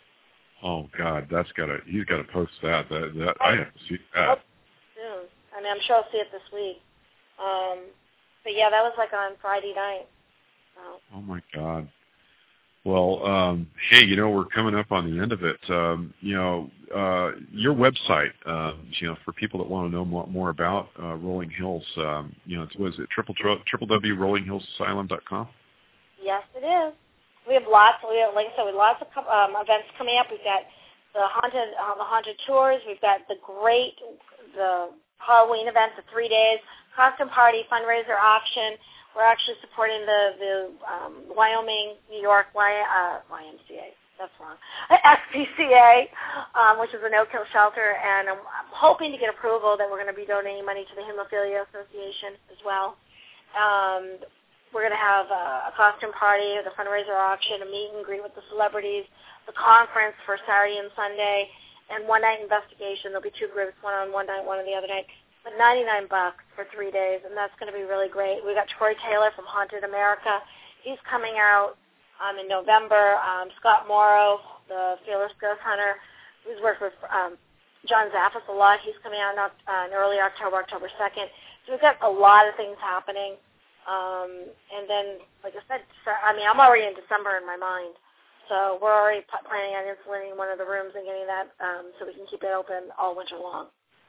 Oh God, that's gotta he's gotta post that. That, that I have to see that. Soon. I mean, I'm sure I'll see it this week. Um, but yeah, that was like on Friday night. So. Oh my God. Well, um, hey, you know, we're coming up on the end of it. Um, you know, uh, your website, uh, you know, for people that want to know more, more about uh, Rolling Hills, um, you know, was it triple triple w rolling hills asylum dot com? Yes, it is. We have lots. We have, like I said, we have lots of um, events coming up. We've got the haunted, uh, the haunted tours. We've got the great, the Halloween event, the three days costume party, fundraiser auction. We're actually supporting the, the um, Wyoming, New York y, uh, Y M C A. That's wrong. S P C A, um, which is a no-kill shelter, and I'm, I'm hoping to get approval that we're going to be donating money to the Hemophilia Association as well. Um, we're going to have a, a costume party, the fundraiser auction, a meet and greet with the celebrities, the conference for Saturday and Sunday, and one-night investigation. There'll be two groups, one on one night, one on the other night. But ninety-nine bucks for three days, and that's going to be really great. We got Troy Taylor from Haunted America. He's coming out um, in November. Um, Scott Morrow, the Fearless Ghost Hunter, who's worked with um, John Zaffis a lot. He's coming out in, uh, in early October, October second. So we've got a lot of things happening. Um, and then, like I said, I mean, I'm already in December in my mind. So we're already p- planning on insulating one of the rooms and getting that um, so we can keep it open all winter long.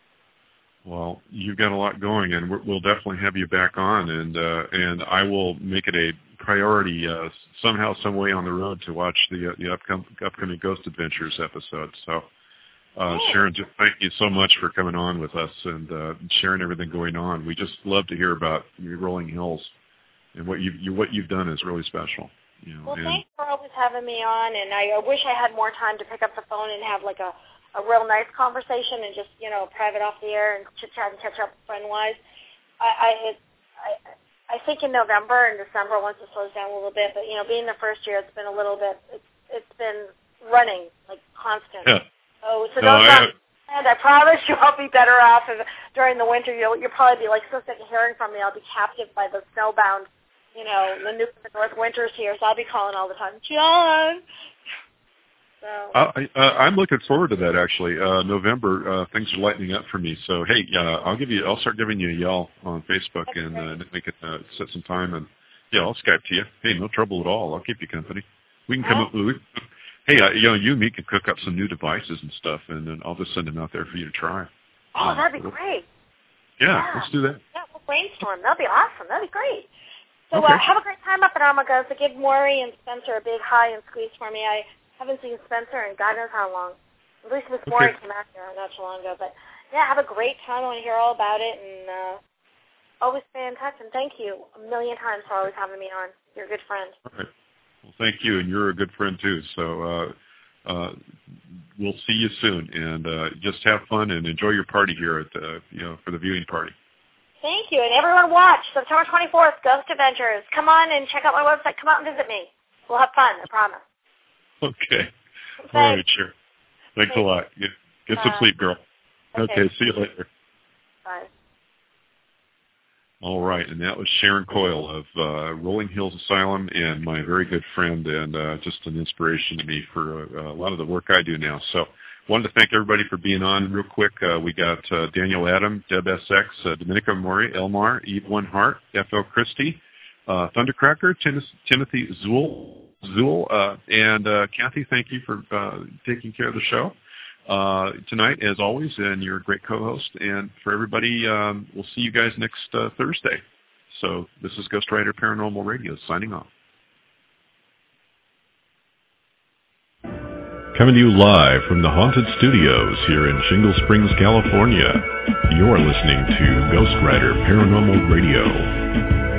Well, you've got a lot going, and we're, we'll definitely have you back on, and uh, and I will make it a priority uh, somehow, some way on the road to watch the uh, the upcoming, upcoming Ghost Adventures episode. So, uh, Sharon, just thank you so much for coming on with us and uh, sharing everything going on. We just love to hear about your Rolling Hills, and what you've you, what you've done is really special. You know, well, and, thanks for always having me on, and I, I wish I had more time to pick up the phone and have like a. a real nice conversation and just, you know, private off the air and chit-chat and catch up friend-wise. I I, it, I I think in November and December, once it slows down a little bit, but, you know, being the first year, it's been a little bit, it's, it's been running, like, constant. yeah. So, so no, don't I, and I promise you I'll be better off if, during the winter. You'll, you'll probably be, like, so sick of hearing from me. I'll be captive by the snowbound, you know, the New North winters here, so I'll be calling all the time, John! So. I, uh, I'm looking forward to that. Actually, uh, November uh, things are lightening up for me. So hey, uh, I'll give you. I'll start giving you a yell on Facebook, That's and uh, we can uh, set some time. And yeah, I'll Skype to you. Hey, no trouble at all. I'll keep you company. We can come up. We, hey, uh, you know, you and me can cook up some new devices and stuff, and then I'll just send them out there for you to try. Oh, uh, that'd be great. Yeah, yeah, let's do that. Yeah, we'll brainstorm. That'd be awesome. That'd be great. So Okay. uh, have a great time up at Armagosa. So give Maury and Spencer a big hi and squeeze for me. I haven't seen Spencer in God knows how long. At least Miss Maury Okay. came out here not too long ago. But, yeah, have a great time. I want to hear all about it. And uh, always stay in touch. And thank you a million times for always having me on. You're a good friend. All right. Well, thank you, and you're a good friend, too. So uh, uh, we'll see you soon. And uh, just have fun and enjoy your party here at the, you know, for the viewing party. Thank you. And everyone watch September twenty-fourth, Ghost Adventures. Come on and check out my website. Come out and visit me. We'll have fun, I promise. Okay. Thanks. All right, sure. Thanks, Thanks. a lot. Get, get some uh, sleep, girl. Okay. okay, see you later. Bye. All right, and that was Sharon Coyle of uh, Rolling Hills Asylum, and my very good friend, and uh, just an inspiration to me for uh, a lot of the work I do now. So wanted to thank everybody for being on real quick. Uh, we got uh, Daniel Adam, Deb S X, uh, Dominica Mori, Elmar, Eve One Heart, F L Christie, uh, Thundercracker, Tim- Timothy Zool, Zool uh, and uh, Kathy, thank you for uh, taking care of the show uh, tonight, as always, and you're a great co-host. And for everybody, um, we'll see you guys next uh, Thursday. So this is Ghost Rider Paranormal Radio signing off. Coming to you live from the Haunted Studios here in Shingle Springs, California. You're listening to Ghost Rider Paranormal Radio.